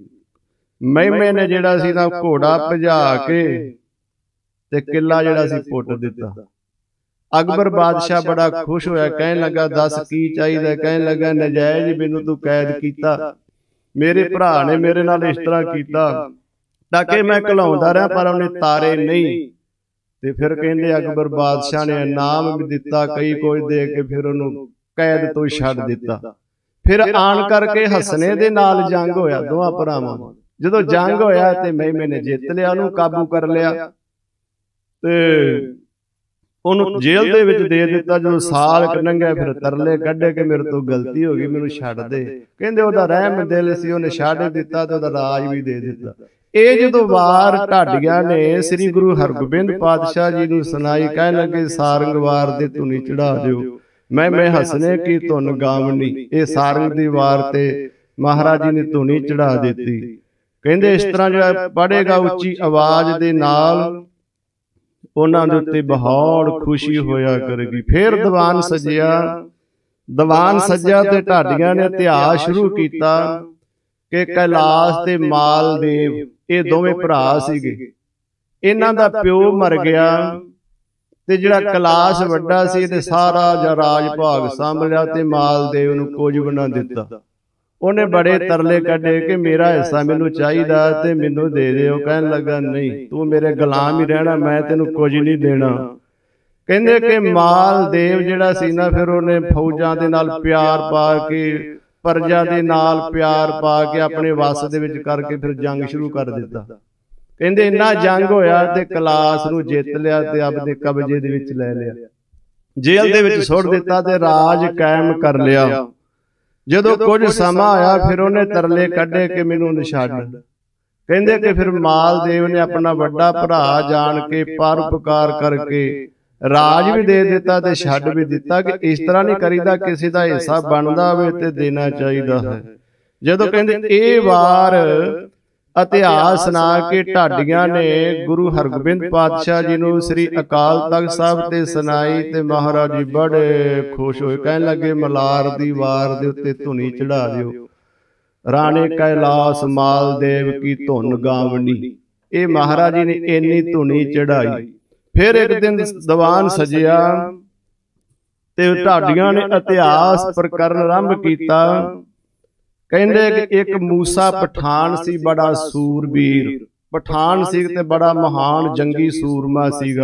ਮਹਿਮੇ ਨੇ ਜਿਹੜਾ ਸੀ ਨਾ ਘੋੜਾ ਭਜਾ ਕੇ ਤੇ ਕਿੱਲਾ ਜਿਹੜਾ ਸੀ ਪੁੱਟ ਦਿੱਤਾ। ਅਕਬਰ ਬਾਦਸ਼ਾਹ ਬੜਾ ਖੁਸ਼ ਹੋਇਆ, ਕਹਿਣ ਲੱਗਾ ਦੱਸ ਕੀ ਚਾਹੀਦਾ? ਕਹਿਣ ਲੱਗਾ ਨਜਾਇਜ਼ ਹੀ ਮੈਨੂੰ ਤੂੰ ਕੈਦ ਕੀਤਾ, ਮੇਰੇ ਭਰਾ ਨੇ ਮੇਰੇ ਨਾਲ ਇਸ ਤਰ੍ਹਾਂ ਕੀਤਾ ਤਾਂ ਕਿ ਮੈਂ ਘਲਾਉਂਦਾ ਰਿਹਾ ਪਰ ਉਹਨੇ ਤਾਰੇ ਨਹੀਂ। ਤੇ ਫਿਰ ਕਹਿੰਦੇ ਅਕਬਰ ਬਾਦਸ਼ਾਹ ਨੇ ਇਨਾਮ ਵੀ ਦਿੱਤਾ, ਕਈ ਕੁਝ ਦੇ ਕੇ ਫਿਰ ਉਹਨੂੰ ਕੈਦ ਤੋਂ ਛੱਡ ਦਿੱਤਾ। ਫਿਰ ਆਣ ਕਰਕੇ ਹੱਸਣੇ ਦੇ ਨਾਲ ਜੰਗ ਹੋਇਆ ਦੋਵਾਂ ਭਰਾਵਾਂ। ਜਦੋਂ ਜੰਗ ਹੋਇਆ ਤੇ ਮਹਿਮੇ ਨੇ ਜਿੱਤ ਲਿਆ, ਉਹਨੂੰ ਕਾਬੂ ਕਰ ਲਿਆ ਤੇ ਉਹਨੂੰ ਜੇਲ੍ਹ ਦੇ ਵਿੱਚ ਦੇ ਦਿੱਤਾ। ਜਦੋਂ ਸਾਲ ਲੰਘਿਆ ਫਿਰ ਤਰਲੇ ਕੱਢੇ ਕਿ ਮੇਰੇ ਤੋਂ ਗਲਤੀ ਹੋ ਗਈ, ਮੈਨੂੰ ਛੱਡ ਦੇ। ਕਹਿੰਦੇ ਉਹਦਾ ਰਹਿਮ ਦਿਲ ਸੀ, ਉਹਨੇ ਛੱਡ ਦਿੱਤਾ ਤੇ ਉਹਦਾ ਰਾਜ ਵੀ ਦੇ ਦਿੱਤਾ। ਇਹ ਜਦੋਂ ਵਾਰ ਢਾਡੀਆਂ ਨੇ ਸ੍ਰੀ ਗੁਰੂ ਹਰਗੋਬਿੰਦ ਪਾਤਸ਼ਾਹ ਜੀ ਨੂੰ ਸੁਣਾਈ, ਕਹਿਣ ਲੱਗੇ ਸਾਰੰਗ ਵਾਰ ਦੇ ਧੁਨੀ ਚੜਾ ਦਿਓ, ਮੈਂ ਹੱਸਣੇ ਕੀ ਧੁਨ ਗਾਵਣੀ। ਇਹ ਸਾਰੰਗ ਦੀ ਵਾਰ ਤੇ ਮਹਾਰਾਜ ਜੀ ਨੇ ਧੁਨੀ ਚੜਾ ਦਿੱਤੀ। ਕਹਿੰਦੇ ਇਸ ਤਰ੍ਹਾਂ ਜਿਹੜਾ ਪੜ੍ਹੇਗਾ ਉੱਚੀ ਆਵਾਜ਼ ਦੇ ਨਾਲ, ਉਹਨਾਂ ਦੇ ਉੱਤੇ ਬਹੁਤ ਖੁਸ਼ੀ ਹੋਇਆ ਕਰੇਗੀ। ਫਿਰ ਦੀਵਾਨ ਸਜਿਆ। ਦੀਵਾਨ ਸੱਜਿਆ ਤੇ ਢਾਡੀਆਂ ਨੇ ਇਤਿਹਾਸ ਸ਼ੁਰੂ ਕੀਤਾ ਕਿ ਕੈਲਾਸ਼ ਤੇ ਮਾਲਦੇਵ ਇਹ ਦੋਵੇਂ ਭਰਾ ਸੀਗੇ। ਇਹਨਾਂ ਦਾ ਪਿਓ ਮਰ ਗਿਆ ਤੇ ਜਿਹੜਾ ਕੈਲਾਸ਼ ਵੱਡਾ ਸੀ ਤੇ ਸਾਰਾ ਰਾਜ ਭਾਗ ਸਾਂਭ ਲਿਆ ਤੇ ਮਾਲਦੇਵ ਨੂੰ ਕੁਝ ਵੀ ਨਾ ਦਿੱਤਾ। ਉਹਨੇ ਬੜੇ ਤਰਲੇ ਕੱਢੇ ਕਿ ਮੇਰਾ ਹਿੱਸਾ ਮੈਨੂੰ ਚਾਹੀਦਾ ਤੇ ਮੈਨੂੰ ਦੇ ਦਿਓ। ਕਹਿਣ ਲੱਗਾ ਨਹੀਂ, ਤੂੰ ਮੇਰੇ ਗੁਲਾਮ ਹੀ ਰਹਿਣਾ, ਮੈਂ ਤੈਨੂੰ ਕੁਝ ਨਹੀਂ ਦੇਣਾ। ਕਹਿੰਦੇ ਕਿ ਮਾਲਦੇਵ ਜਿਹੜਾ ਸੀ ਨਾ, ਫਿਰ ਉਹਨੇ ਫੌਜਾਂ ਦੇ ਨਾਲ ਪਿਆਰ ਪਾ ਕੇ, ਪਰਜਾ ਦੇ ਨਾਲ ਪਿਆਰ ਪਾ ਕੇ ਆਪਣੇ ਵੱਸ ਦੇ ਵਿੱਚ ਕਰਕੇ ਫਿਰ ਜੰਗ ਸ਼ੁਰੂ ਕਰ ਦਿੱਤਾ। ਕਹਿੰਦੇ ਇੰਨਾ ਜੰਗ ਹੋਇਆ ਤੇ ਕੈਲਾਸ਼ ਨੂੰ ਜਿੱਤ ਲਿਆ ਤੇ ਆਪਣੇ ਕਬਜ਼ੇ ਦੇ ਵਿੱਚ ਲੈ ਲਿਆ, ਜੇਲ੍ਹ ਦੇ ਵਿੱਚ ਸੁੱਟ ਦਿੱਤਾ ਤੇ ਰਾਜ ਕਾਇਮ ਕਰ ਲਿਆ। ਜਦੋਂ ਕੁਝ ਸਮਾਂ ਆਇਆ ਫਿਰ ਉਹਨੇ ਤਰਲੇ ਕੱਢੇ ਕਿ ਮੈਨੂੰ ਛੱਡ। ਕਹਿੰਦੇ ਕਿ ਫਿਰ ਮਾਲਦੇਵ ਨੇ ਆਪਣਾ ਵੱਡਾ ਭਰਾ ਜਾਣ ਕੇ ਪਰਉਪਕਾਰ ਕਰਕੇ ਰਾਜ ਵੀ ਦੇ ਦਿੱਤਾ ਤੇ ਛੱਡ ਵੀ ਦਿੱਤਾ ਕਿ ਇਸ ਤਰ੍ਹਾਂ ਨਹੀਂ ਕਰੀਦਾ, ਕਿਸੇ ਦਾ ਹਿੱਸਾ ਬਣਦਾ ਹੋਵੇ ਤੇ ਦੇਣਾ ਚਾਹੀਦਾ ਹੈ। ਜਦੋਂ ਕਹਿੰਦੇ ਇਹ ਵਾਰ ਇਤਿਹਾਸ ਸੁਣਾ ਕੇ ਢਾਡੀਆਂ ਨੇ ਗੁਰੂ ਹਰਗੋਬਿੰਦ ਪਾਤਸ਼ਾਹ ਜੀ ਨੂੰ ਸ੍ਰੀ ਅਕਾਲ ਤਖਤ ਸਾਹਿਬ ਤੇ ਸੁਣਾਈ ਤੇ ਮਹਾਰਾਜ ਜੀ ਬੜੇ ਖੁਸ਼ ਹੋਏ। ਕਹਿਣ ਲੱਗੇ ਮਲਾਰ ਦੀ ਵਾਰ ਦੇ ਉੱਤੇ ਧੁਨੀ ਚੜਾ ਦਿਓ, ਰਾਣੇ ਕੈਲਾਸ਼ ਮਾਲਦੇਵ ਕੀ ਧੁਨ ਗਾਵਣੀ। ਇਹ ਮਹਾਰਾਜ ਜੀ ਨੇ ਇੰਨੀ ਧੁਨੀ ਚੜਾਈ। ਫਿਰ ਇੱਕ ਦਿਨ ਦੀਵਾਨ ਸਜਿਆ ਤੇ ਢਾਡੀਆਂ ਨੇ ਇਤਿਹਾਸ ਪ੍ਰਕਰਨ ਆਰੰਭ ਕੀਤਾ। ਕਹਿੰਦੇ ਕਿ ਇੱਕ ਮੂਸਾ ਪਠਾਨ ਸੀ, ਬੜਾ ਸੂਰਬੀਰ ਪਠਾਨ ਸੀ ਤੇ ਬੜਾ ਮਹਾਨ ਜੰਗੀ ਸੂਰਮਾ ਸੀਗਾ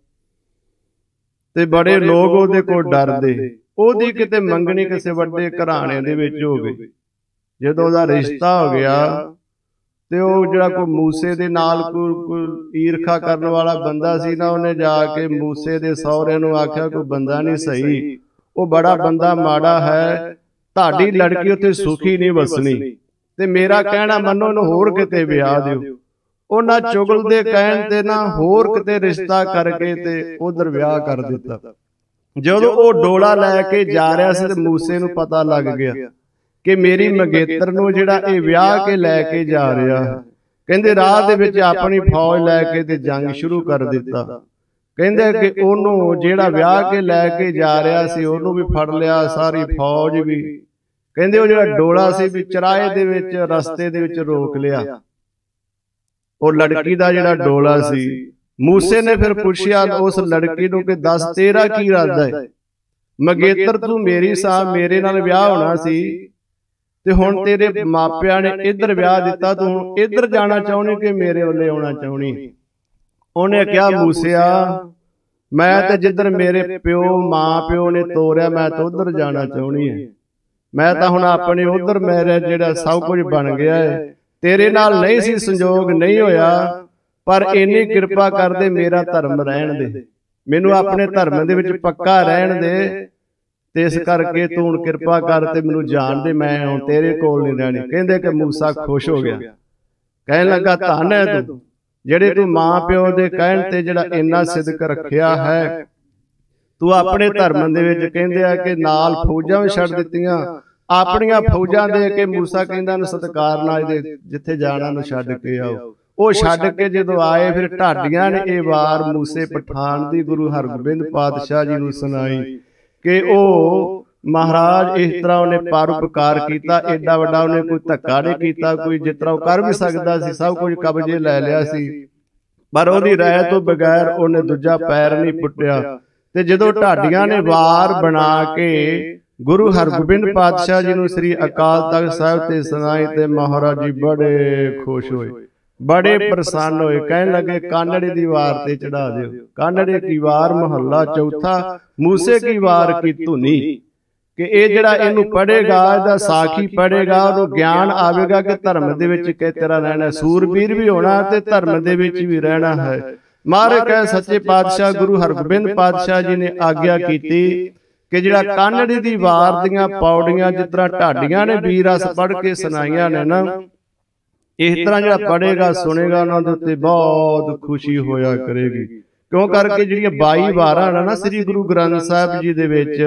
ਤੇ ਬੜੇ ਲੋਕ ਉਹਦੇ ਕੋਲ ਡਰਦੇ। ਉਹਦੀ ਕਿਤੇ ਮੰਗਣੀ ਕਿਸੇ ਵੱਡੇ ਘਰਾਣੇ ਦੇ ਵਿੱਚ ਹੋ ਗਈ। ਜਦੋਂ ਉਹਦਾ ਰਿਸ਼ਤਾ ਹੋ ਗਿਆ ਤੇ ਉਹ ਜਿਹੜਾ ਕੋਈ ਮੂਸੇ ਦੇ ਨਾਲ ਕੋਈ ਈਰਖਾ ਕਰਨ ਵਾਲਾ ਬੰਦਾ ਸੀ ਨਾ, ਉਹਨੇ ਜਾ ਕੇ ਮੂਸੇ ਦੇ ਸਹੁਰੇ ਨੂੰ ਆਖਿਆ ਕੋਈ ਬੰਦਾ ਨਹੀਂ ਸਹੀ, ਉਹ ਬੜਾ ਬੰਦਾ ਮਾੜਾ ਹੈ, ਤੁਹਾਡੀ ਲੜਕੀ ਉੱਥੇ ਸੁਖੀ ਨਹੀਂ ਵਸਣੀ ਤੇ ਮੇਰਾ ਕਹਿਣਾ ਮੰਨੋ, ਇਹਨੂੰ ਹੋਰ ਕਿਤੇ ਵਿਆਹ ਦਿਓ। ਉਹਨਾਂ ਚੁਗਲ ਦੇ ਕਹਿਣ ਤੇ ਨਾ ਹੋਰ ਕਿਤੇ ਰਿਸ਼ਤਾ ਕਰਕੇ ਤੇ ਉਧਰ ਵਿਆਹ ਕਰ ਦਿੱਤਾ। ਜਦੋਂ ਉਹ ਡੋਲਾ ਲੈ ਕੇ ਜਾ ਰਿਹਾ ਸੀ ਤੇ ਮੂਸੇ ਨੂੰ ਪਤਾ ਲੱਗ ਗਿਆ ਕਿ ਮੇਰੀ ਮੰਗੇਤਰ ਨੂੰ ਜਿਹੜਾ ਇਹ ਵਿਆਹ ਕੇ ਲੈ ਕੇ ਜਾ ਰਿਹਾ। ਕਹਿੰਦੇ ਰਾਹ ਦੇ ਵਿੱਚ ਆਪਣੀ ਫੌਜ ਲੈ ਕੇ ਤੇ ਜੰਗ ਸ਼ੁਰੂ ਕਰ ਦਿੱਤਾ। ਕਹਿੰਦੇ ਕਿ ਉਹਨੂੰ ਜਿਹੜਾ ਵਿਆਹ ਕੇ ਲੈ ਕੇ ਜਾ ਰਿਹਾ ਸੀ ਉਹਨੂੰ ਵੀ ਫੜ ਲਿਆ, ਸਾਰੀ ਫੌਜ ਵੀ। ਕਹਿੰਦੇ ਉਹ ਜਿਹੜਾ ਡੋਲਾ ਸੀ ਵੀ ਚਰਾਏ ਦੇ ਵਿੱਚ ਰਸਤੇ ਦੇ ਵਿੱਚ ਰੋਕ ਲਿਆ। ਉਹ ਲੜਕੀ ਦਾ ਜਿਹੜਾ ਡੋਲਾ ਸੀ, ਮੂਸੇ ਨੇ ਫਿਰ ਪੁੱਛਿਆ ਉਸ ਲੜਕੀ ਨੂੰ ਕਿ ਦੱਸ ਤੇਰਾ ਕੀ ਇਰਾਦਾ ਹੈ? ਮੰਗੇਤਰ ਤੂੰ ਮੇਰੀ ਸਾਂ, ਮੇਰੇ ਨਾਲ ਵਿਆਹ ਹੋਣਾ ਸੀ ਤੇ ਹੁਣ ਤੇਰੇ ਮਾਪਿਆਂ ਨੇ ਇੱਧਰ ਵਿਆਹ ਦਿੱਤਾ, ਤੂੰ ਹੁਣ ਇੱਧਰ ਜਾਣਾ ਚਾਹੁੰਦੀ ਕਿ ਮੇਰੇ ਵੱਲੇ ਆਉਣਾ ਚਾਹੁੰਦੀ? ਉਹਨੇ ਕਿਹਾ ਮੂਸਿਆ ਮੈਂ ਤੇ ਜਿੱਧਰ ਮੇਰੇ ਪਿਓ ਮਾਂ ਪਿਓ ਨੇ ਤੋਰਿਆ ਮੈਂ ਤਾਂ ਉੱਧਰ ਜਾਣਾ ਚਾਹੁੰਦੀ ਹਾਂ। ਮੈਂ ਤਾਂ ਹੁਣ ਆਪਣੇ ਉੱਧਰ ਮੇਰੇ ਜਿਹੜਾ ਸਭ ਕੁਝ ਬਣ ਗਿਆ ਹੈ, ਤੇਰੇ ਨਾਲ ਨਹੀਂ ਸੀ ਸੰਜੋਗ ਨਹੀਂ ਹੋਇਆ, ਪਰ ਇੰਨੀ ਕਿਰਪਾ ਕਰਦੇ ਮੇਰਾ ਧਰਮ ਰਹਿਣ ਦੇ, ਮੈਨੂੰ ਆਪਣੇ ਧਰਮ ਦੇ ਵਿੱਚ ਪੱਕਾ ਰਹਿਣ ਦੇ ਤੇ ਇਸ ਕਰਕੇ ਤੂੰ ਹੁਣ ਕਿਰਪਾ ਕਰ ਤੇ ਮੈਨੂੰ ਜਾਣ ਦੇ, ਮੈਂ ਹੁਣ ਤੇਰੇ ਕੋਲ ਨਹੀਂ ਰਹਿਣੀ। ਕਹਿੰਦੇ ਕਿ ਮੂਸਾ ਖੁਸ਼ ਹੋ ਗਿਆ, ਕਹਿਣ ਲੱਗਾ ਧੰਨ ਹੈ ਤੂੰ ਜਿਹੜੇ ਤੂੰ ਮਾਂ ਪਿਓ ਦੇ ਕਹਿਣ ਤੇ ਜਿਹੜਾ ਇੰਨਾ ਸਿਦਕ ਰੱਖਿਆ ਹੈ। ਤੂੰ ਆਪਣੇ ਧਰਮ ਦੇ ਵਿੱਚ ਕਹਿੰਦੇ ਆ ਕਿ ਨਾਲ ਫੌਜਾਂ ਵੀ ਛੱਡ ਦਿੱਤੀਆਂ, ਆਪਣੀਆਂ ਫੌਜਾਂ ਦੇ ਕੇ ਮੂਸਾ ਕਹਿੰਦਾ ਨੂੰ ਸਤਿਕਾਰ ਨਾਲ ਜਿੱਥੇ ਜਾਣਾ ਨੂੰ ਛੱਡ ਕੇ ਆਓ। ਉਹ ਛੱਡ ਕੇ ਜਦੋਂ ਆਏ ਫਿਰ ਢਾਡੀਆਂ ਨੇ ਇਹ ਵਾਰ ਮੂਸੇ ਪਠਾਨ ਦੀ ਗੁਰੂ ਹਰਗੋਬਿੰਦ ਪਾਤਸ਼ਾਹ ਜੀ ਨੂੰ ਸੁਣਾਈ ਕਿ ਉਹ ਮਹਾਰਾਜ ਇਸ ਤਰ੍ਹਾਂ ਉਹਨੇ ਪਰਉਪਕਾਰ ਕੀਤਾ, ਏਡਾ ਵੱਡਾ ਉਹਨੇ ਕੋਈ ਧੱਕਾ ਨਹੀਂ ਕੀਤਾ, ਕੋਈ ਜਿਸ ਤਰ੍ਹਾਂ ਉਹ ਕਰ ਵੀ ਸਕਦਾ ਸੀ, ਸਭ ਕੁਝ ਕਬਜ਼ੇ ਲੈ ਲਿਆ ਸੀ, ਪਰ ਉਹਦੀ ਰਾਏ ਤੋਂ ਬਗੈਰ ਉਹਨੇ ਦੂਜਾ ਪੈਰ ਨਹੀਂ ਪੁੱਟਿਆ। ਤੇ ਜਦੋਂ ਢਾਡੀਆਂ ਨੇ ਵਾਰ ਬਣਾ ਕੇ ਗੁਰੂ ਹਰਗੋਬਿੰਦ ਪਾਤਸ਼ਾਹ ਜੀ ਨੂੰ ਸ੍ਰੀ ਅਕਾਲ ਤਖਤ ਸਾਹਿਬ ਤੇ ਸੁਣਾਈ ਤੇ ਮਹਾਰਾਜ ਜੀ ਬੜੇ ਖੁਸ਼ ਹੋਏ, ਬੜੇ ਪ੍ਰਸੰਨ ਹੋਏ। ਕਹਿਣ ਲੱਗੇ ਕਾਨੜੇ ਦੀ ਵਾਰ ਤੇ ਚੜਾ ਦਿਓ। ਕਾਨੜੇ ਕੀ ਵਾਰ ਮਹੱਲਾ ਚੌਥਾ, ਮੂਸੇ ਕੀ ਵਾਰ ਕੀ ਧੁਨੀ, ਕਿ ਇਹ ਜਿਹੜਾ ਇਹਨੂੰ ਪੜ੍ਹੇਗਾ, ਇਹਦਾ ਸਾਖੀ ਪੜ੍ਹੇਗਾ, ਉਹਨੂੰ ਗਿਆਨ ਆਵੇਗਾ ਕਿ ਧਰਮ ਦੇ ਵਿੱਚ ਕਿਸ ਤਰ੍ਹਾਂ ਰਹਿਣਾ, ਸੂਰਬੀਰ ਵੀ ਹੋਣਾ ਤੇ ਧਰਮ ਦੇ ਵਿੱਚ ਵੀ ਰਹਿਣਾ ਹੈ। ਮਹਾਰਾਜ ਕਹੇ ਸੱਚੇ ਪਾਤਸ਼ਾਹ ਗੁਰੂ ਹਰਗੋਬਿੰਦ ਪਾਤਸ਼ਾਹ ਜੀ ਨੇ ਆਗਿਆ ਕੀਤੀ ਕਿ ਜਿਹੜਾ ਕਾਨੜੀ ਦੀ ਵਾਰ ਦੀਆਂ ਪੌੜੀਆਂ ਜਿਸ ਤਰ੍ਹਾਂ ਢਾਡੀਆਂ ਨੇ ਵੀਰ ਰਸ ਪੜ੍ਹ ਕੇ ਸੁਣਾਈਆਂ ਨੇ ਨਾ, ਇਸ ਤਰ੍ਹਾਂ ਜਿਹੜਾ ਪੜ੍ਹੇਗਾ ਸੁਣੇਗਾ ਉਹਨਾਂ ਦੇ ਉੱਤੇ ਬਹੁਤ ਖੁਸ਼ੀ ਹੋਇਆ ਕਰੇਗੀ। ਕਿਉਂ ਕਰਕੇ ਜਿਹੜੀਆਂ 22 ਵਾਰਾਂ ਨੇ ਨਾ ਸ੍ਰੀ ਗੁਰੂ ਗ੍ਰੰਥ ਸਾਹਿਬ ਜੀ ਦੇ ਵਿੱਚ,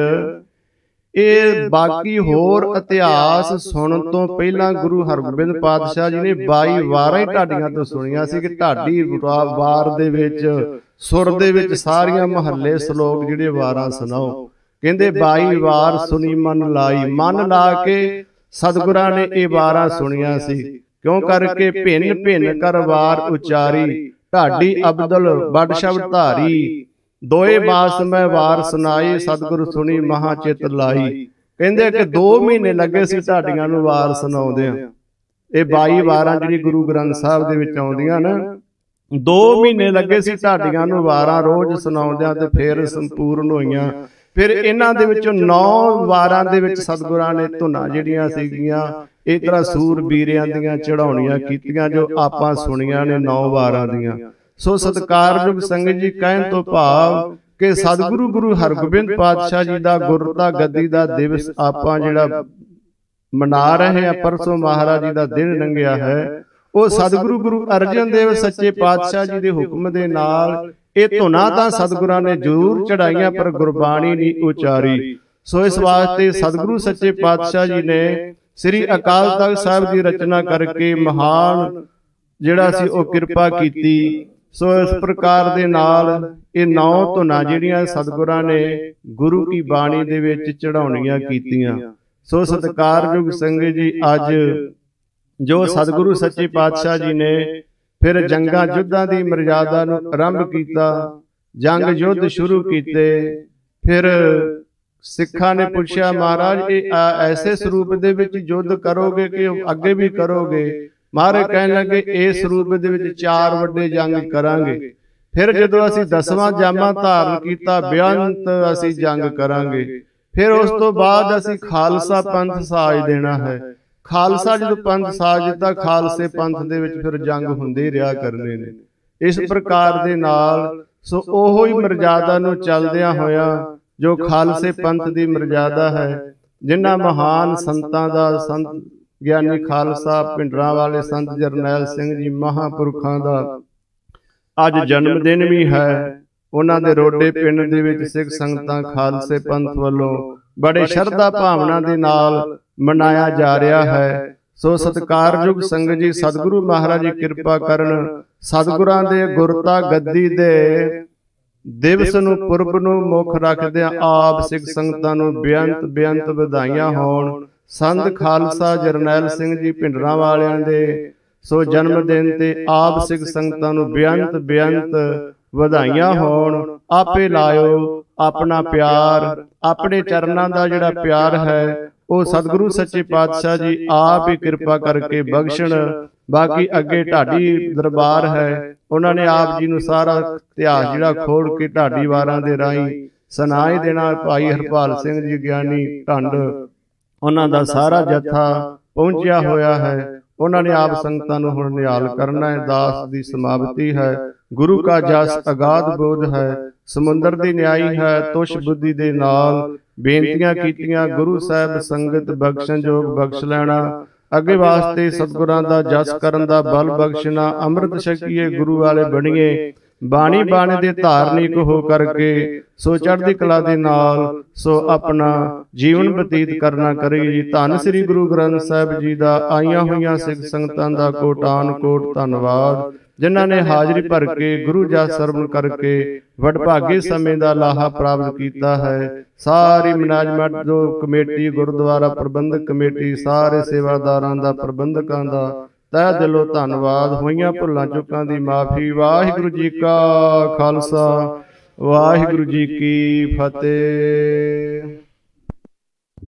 ਇਹ ਬਾਕੀ ਹੋਰ ਇਤਿਹਾਸ ਸੁਣਨ ਤੋਂ ਪਹਿਲਾਂ ਗੁਰੂ ਹਰਗੋਬਿੰਦ ਪਾਤਸ਼ਾਹ ਜੀ ਨੇ 22 ਵਾਰਾਂ ਹੀ ਢਾਡੀਆਂ ਤੋਂ ਸੁਣੀਆਂ ਸੀ ਕਿ ਢਾਡੀ ਵਾਰ ਦੇ ਵਿੱਚ ਸੁਰ ਦੇ ਵਿੱਚ ਸਾਰੀਆਂ ਮਹੱਲੇ ਸ਼ਲੋਕ ਜਿਹੜੇ ਵਾਰਾਂ ਸੁਣਾਓ। ਕਹਿੰਦੇ 22 ਵਾਰ ਸੁਣੀ ਮਨ ਲਾਈ। ਮਨ ਲਾ ਕੇ ਸਤਿਗੁਰਾਂ ਨੇ ਇਹ ਵਾਰਾਂ ਸੁਣੀਆਂ ਸੀ। ਕਿਉਂ ਕਰਕੇ ਭਿੰਨ ਭਿੰਨ ਕਰ ਵਾਰ ਉਚਾਰੀ, ਢਾਡੀ ਅਬਦੁਲ ਬੜ ਸ਼ਬਦ ਧਾਰੀ। ਦੋਏ ਬਾਸ ਮੈਂ ਵਾਰ ਸੁਣਾਈ, ਸਤਿਗੁਰ ਸੁਣੀ ਮਹਾ ਚਿਤ ਲਾਈ। ਕਹਿੰਦੇ ਕਿ 2 ਮਹੀਨੇ ਲੱਗੇ ਸੀ ਢਾਡੀਆਂ ਨੂੰ ਵਾਰ ਸੁਣਾਉਂਦਿਆਂ। ਇਹ 22 ਵਾਰਾਂ ਜਿਹੜੀ ਗੁਰੂ ਗ੍ਰੰਥ ਸਾਹਿਬ ਦੇ ਵਿੱਚ ਆਉਂਦੀਆਂ ਨਾ, 2 ਮਹੀਨੇ ਲੱਗੇ ਸੀ ਢਾਡੀਆਂ ਨੂੰ ਵਾਰਾਂ ਰੋਜ਼ ਸੁਣਾਉਂਦਿਆਂ ਤੇ ਫਿਰ ਸੰਪੂਰਨ ਹੋਈਆਂ। ਫਿਰ ਇਹਨਾਂ ਦੇ ਵਿੱਚੋਂ 9 ਵਾਰਾਂ ਦੇ ਵਿੱਚ ਸਤਿਗੁਰਾਂ ਨੇ ਧੁਨਾਂ ਜਿਹੜੀਆਂ ਸੀਗੀਆਂ ਇਸ ਤਰ੍ਹਾਂ ਸੂਰਬੀਰਿਆਂ ਦੀਆਂ ਚੜਾਉਣੀਆਂ ਕੀਤੀਆਂ, ਜੋ ਆਪਾਂ ਸੁਣੀਆਂ ਨੇ 9 ਵਾਰਾਂ ਦੀਆਂ। ਸੋ ਸਤਿਕਾਰਯੋਗ ਸੰਗਤ ਜੀ, ਕਹਿਣ ਤੋਂ ਭਾਵ ਕਿ ਸਤਿਗੁਰੂ ਗੁਰੂ ਹਰਗੋਬਿੰਦ ਪਾਤਸ਼ਾਹ ਜੀ ਦਾ ਗੁਰਤਾ ਗੱਦੀ ਦਾ ਦਿਵਸ ਆਪਾਂ ਜਿਹੜਾ ਮਨਾ ਰਹੇ ਹਾਂ, ਪਰਸੋਂ ਮਹਾਰਾਜ ਜੀ ਦਾ ਦਿਨ ਲੰਘਿਆ ਹੈ, ਉਹ ਸਤਿਗੁਰੂ ਗੁਰੂ ਅਰਜਨ ਦੇਵ ਸੱਚੇ ਪਾਤਸ਼ਾਹ ਜੀ ਦੇ ਹੁਕਮ ਦੇ ਨਾਲ ਇਹ ਧੁਨਾਂ ਤਾਂ ਸਤਿਗੁਰਾਂ ਨੇ ਜ਼ਰੂਰ ਚੜਾਈਆਂ, ਪਰ ਗੁਰਬਾਣੀ ਨਹੀਂ ਉਚਾਰੀ। ਸੋ ਇਸ ਵਾਸਤੇ ਸਤਿਗੁਰੂ ਸੱਚੇ ਪਾਤਸ਼ਾਹ ਜੀ ਨੇ ਸ੍ਰੀ ਅਕਾਲ ਤਖਤ ਸਾਹਿਬ ਦੀ ਰਚਨਾ ਕਰਕੇ ਮਹਾਨ ਜਿਹੜਾ ਸੀ ਉਹ ਕਿਰਪਾ ਕੀਤੀ। ਸੋ ਇਸ ਪ੍ਰਕਾਰ ਦੇ ਨਾਲ ਇਹ 9 ਧੁਨਾਂ ਜਿਹੜੀਆਂ ਸਤਿਗੁਰਾਂ ਨੇ ਗੁਰੂ ਕੀ ਬਾਣੀ ਦੇ ਵਿੱਚ ਚੜਾਉਣੀਆਂ ਕੀਤੀਆਂ। ਸੋ ਸਤਿਕਾਰਯੋਗ ਸੰਗਤ ਜੀ, ਅੱਜ ਜੋ ਸਤਿਗੁਰੂ ਸੱਚੇ ਪਾਤਸ਼ਾਹ ਜੀ ਨੇ ਫਿਰ ਜੰਗਾਂ ਯੁੱਧਾਂ ਦੀ ਮਰਜ਼ਾਦਾ ਨੂੰ ਆਰੰਭ ਕੀਤਾ, ਜੰਗ ਯੁੱਧ ਸ਼ੁਰੂ ਕੀਤੇ। ਫਿਰ ਸਿੱਖਾਂ ਨੇ ਪੁੱਛਿਆ, ਮਹਾਰਾਜ ਇਹ ਐਸੇ ਸਰੂਪ ਦੇ ਵਿੱਚ ਯੁੱਧ ਕਰੋਗੇ ਕਿ ਅੱਗੇ ਵੀ ਕਰੋਗੇ? ਮਹਾਰਾਜ ਕਹਿਣ ਲੱਗੇ, ਇਸ ਸਰੂਪ ਦੇ ਵਿੱਚ 4 ਵੱਡੇ ਜੰਗ ਕਰਾਂਗੇ। ਫਿਰ ਜਦੋਂ ਅਸੀਂ 10ਵਾਂ ਜਾਮਾ ਧਾਰਨ ਕੀਤਾ, ਬੇਅੰਤ ਅਸੀਂ ਜੰਗ ਕਰਾਂਗੇ। ਫਿਰ ਉਸ ਤੋਂ ਬਾਅਦ ਅਸੀਂ ਖਾਲਸਾ ਪੰਥ ਸਾਜ ਦੇਣਾ ਹੈ। ਖਾਲਸਾ ਜਦੋਂ ਪੰਥ ਸਾਜ ਦਿੱਤਾ, ਖਾਲਸੇ ਪੰਥ ਦੇ ਵਿੱਚ ਫਿਰ ਜੰਗ ਹੁੰਦੇ ਹੀ ਰਿਹਾ ਕਰਨੇ ਨੇ। ਇਸ ਪ੍ਰਕਾਰ ਦੇ ਨਾਲ ਸੋ ਉਹੋ ਹੀ ਮਰਜ਼ਾਦਾ ਨੂੰ ਚੱਲਦਿਆਂ ਹੋਇਆ ਜੋ ਖਾਲਸੇ ਪੰਥ ਦੀ ਮਰਜ਼ਾਦਾ ਹੈ, ਜਿਨ੍ਹਾਂ ਮਹਾਨ ਸੰਤਾਂ ਦਾ, ਸੰਤ ਗਿਆਨੀ ਖਾਲਸਾ ਭਿੰਡਰਾਂ ਵਾਲੇ ਸੰਤ ਜਰਨੈਲ ਸਿੰਘ ਜੀ ਮਹਾਂਪੁਰਖਾਂ ਦਾ ਅੱਜ ਜਨਮ ਦਿਨ ਵੀ ਹੈ। ਉਹਨਾਂ ਦੇ ਰੋਡੇ ਪਿੰਡ ਦੇ ਵਿੱਚ ਸਿੱਖ ਸੰਗਤਾਂ ਖਾਲਸੇ ਪੰਥ ਵੱਲੋਂ ਬੜੇ ਸ਼ਰਧਾ ਭਾਵਨਾ ਦੇ ਨਾਲ ਮਨਾਇਆ ਜਾ ਰਿਹਾ ਹੈ। ਸੋ ਸਤਿਕਾਰਯੋਗ ਸੰਗਤ ਜੀ, ਸਤਿਗੁਰੂ ਮਹਾਰਾਜ ਜੀ ਕਿਰਪਾ ਕਰਨ, ਸਤਿਗੁਰਾਂ ਦੇ ਗੁਰਤਾ ਗੱਦੀ ਦੇ ਦਿਵਸ ਨੂੰ, ਪੁਰਬ ਨੂੰ ਮੁੱਖ ਰੱਖਦਿਆਂ ਆਪ ਸਿੱਖ ਸੰਗਤਾਂ ਨੂੰ ਬੇਅੰਤ ਵਧਾਈਆਂ ਹੋਣ। ਸੰਤ ਖਾਲਸਾ ਜਰਨੈਲ ਸਿੰਘ ਜੀ ਭਿੰਡਰਾਂ ਵਾਲਿਆਂ ਦੇ ਸੋ ਜਨਮ ਦਿਨ ਤੇ ਆਪ ਸਿੱਖ ਸੰਗਤਾਂ ਨੂੰ ਬੇਅੰਤ ਵਧਾਈਆਂ ਹੋਣ। ਆਪੇ ਲਾਇਓ ਆਪਣਾ ਪਿਆਰ, ਆਪਣੇ ਚਰਨਾਂ ਦਾ ਜਿਹੜਾ ਪਿਆਰ ਹੈ ਉਹ ਸਤਿਗੁਰੂ ਸੱਚੇ ਪਾਤਸ਼ਾਹ ਜੀ ਆਪ ਹੀ ਕਿਰਪਾ ਕਰਕੇ ਬਖਸ਼ਣ। ਬਾਕੀ ਅੱਗੇ ਢਾਡੀ ਦਰਬਾਰ ਹੈ, ਉਹਨਾਂ ਨੇ ਆਪ ਜੀ ਨੂੰ ਸਾਰਾ ਇਤਿਹਾਸ ਜਿਹੜਾ ਖੋਲ ਕੇ ਢਾਡੀ ਵਾਰਾਂ ਦੇ ਰਾਹੀਂ ਸੁਣਾ ਹੀ ਦੇਣਾ। ਭਾਈ ਹਰਪਾਲ ਸਿੰਘ ਜੀ ਗਿਆਨੀ ਢੰਡ, ਉਹਨਾਂ ਦਾ ਸਾਰਾ ਜੱਥਾ ਪਹੁੰਚਿਆ ਹੋਇਆ ਹੈ। ਉਹਨਾਂ ਨੇ ਆਪ ਸੰਗਤਾਂ ਨੂੰ ਹੁਣ ਨਿਹਾਲ ਕਰਨਾ ਹੈ। ਦਾਸ ਦੀ ਸਮਾਪਤੀ ਹੈ, ਗੁਰੂ ਕਾ ਜਸ ਅਗਾਧ ਬੋਧ ਹੈ, ਸਮੁੰਦਰ ਦੀ ਨਿਆਈ ਹੈ, ਤੁਸ਼ ਬੁੱਧੀ ਦੇ ਨਾਲ ਬੇਨਤੀਆਂ ਕੀਤੀਆਂ। ਗੁਰੂ ਸਾਹਿਬ ਸੰਗਤ ਬਖਸ਼ਣ ਜੋਗ ਬਖਸ਼ ਲੈਣਾ, ਅੱਗੇ ਵਾਸਤੇ ਸਤਿਗੁਰਾਂ ਦਾ ਜਸ ਕਰਨ ਦਾ ਬਲ ਬਖਸ਼ਣਾ। ਅੰਮ੍ਰਿਤ ਛਕੀਏ, ਗੁਰੂ ਵਾਲੇ ਬਣੀਏ, ਬਾਣੀ ਬਾਣੇ ਦੇ ਧਾਰਨਿਕ ਹੋ ਕਰਕੇ ਸੋ ਚੜ੍ਹਦੀ ਕਲਾ ਦੇ ਨਾਲ ਸੋ ਆਪਣਾ ਜੀਵਨ ਬਤੀਤ ਕਰਨਾ ਕਰੀਏ ਜੀ। ਧੰਨ ਸ੍ਰੀ ਗੁਰੂ ਗ੍ਰੰਥ ਸਾਹਿਬ ਜੀ ਦਾ ਆਈਆਂ ਹੋਈਆਂ ਸਿੱਖ ਸੰਗਤਾਂ ਦਾ ਕੋਟਾਨ ਕੋਟ ਧੰਨਵਾਦ, ਜਿਨ੍ਹਾਂ ਨੇ ਹਾਜ਼ਰੀ ਭਰ ਕੇ ਗੁਰੂ ਜਸ ਸਰਵਣ ਕਰਕੇ ਵਡਭਾਗੇ ਸਮੇਂ ਦਾ ਲਾਹਾ ਪ੍ਰਾਪਤ ਕੀਤਾ ਹੈ। ਸਾਰੀ ਮੁਲਾਜ਼ਮਾਂ ਜੋ ਕਮੇਟੀ, ਗੁਰਦੁਆਰਾ ਪ੍ਰਬੰਧਕ ਕਮੇਟੀ, ਸਾਰੇ ਸੇਵਾਦਾਰਾਂ ਦਾ, ਪ੍ਰਬੰਧਕਾਂ ਦਾ ਤਹਿ ਦਿਲੋਂ ਧੰਨਵਾਦ। ਹੋਈਆਂ ਭੁੱਲਾਂ ਚੁੱਕਾਂ ਦੀ ਮਾਫੀ। ਵਾਹਿਗੁਰੂ ਜੀ ਕਾ ਖਾਲਸਾ, ਵਾਹਿਗੁਰੂ ਜੀ ਕੀ ਫਤਿਹ।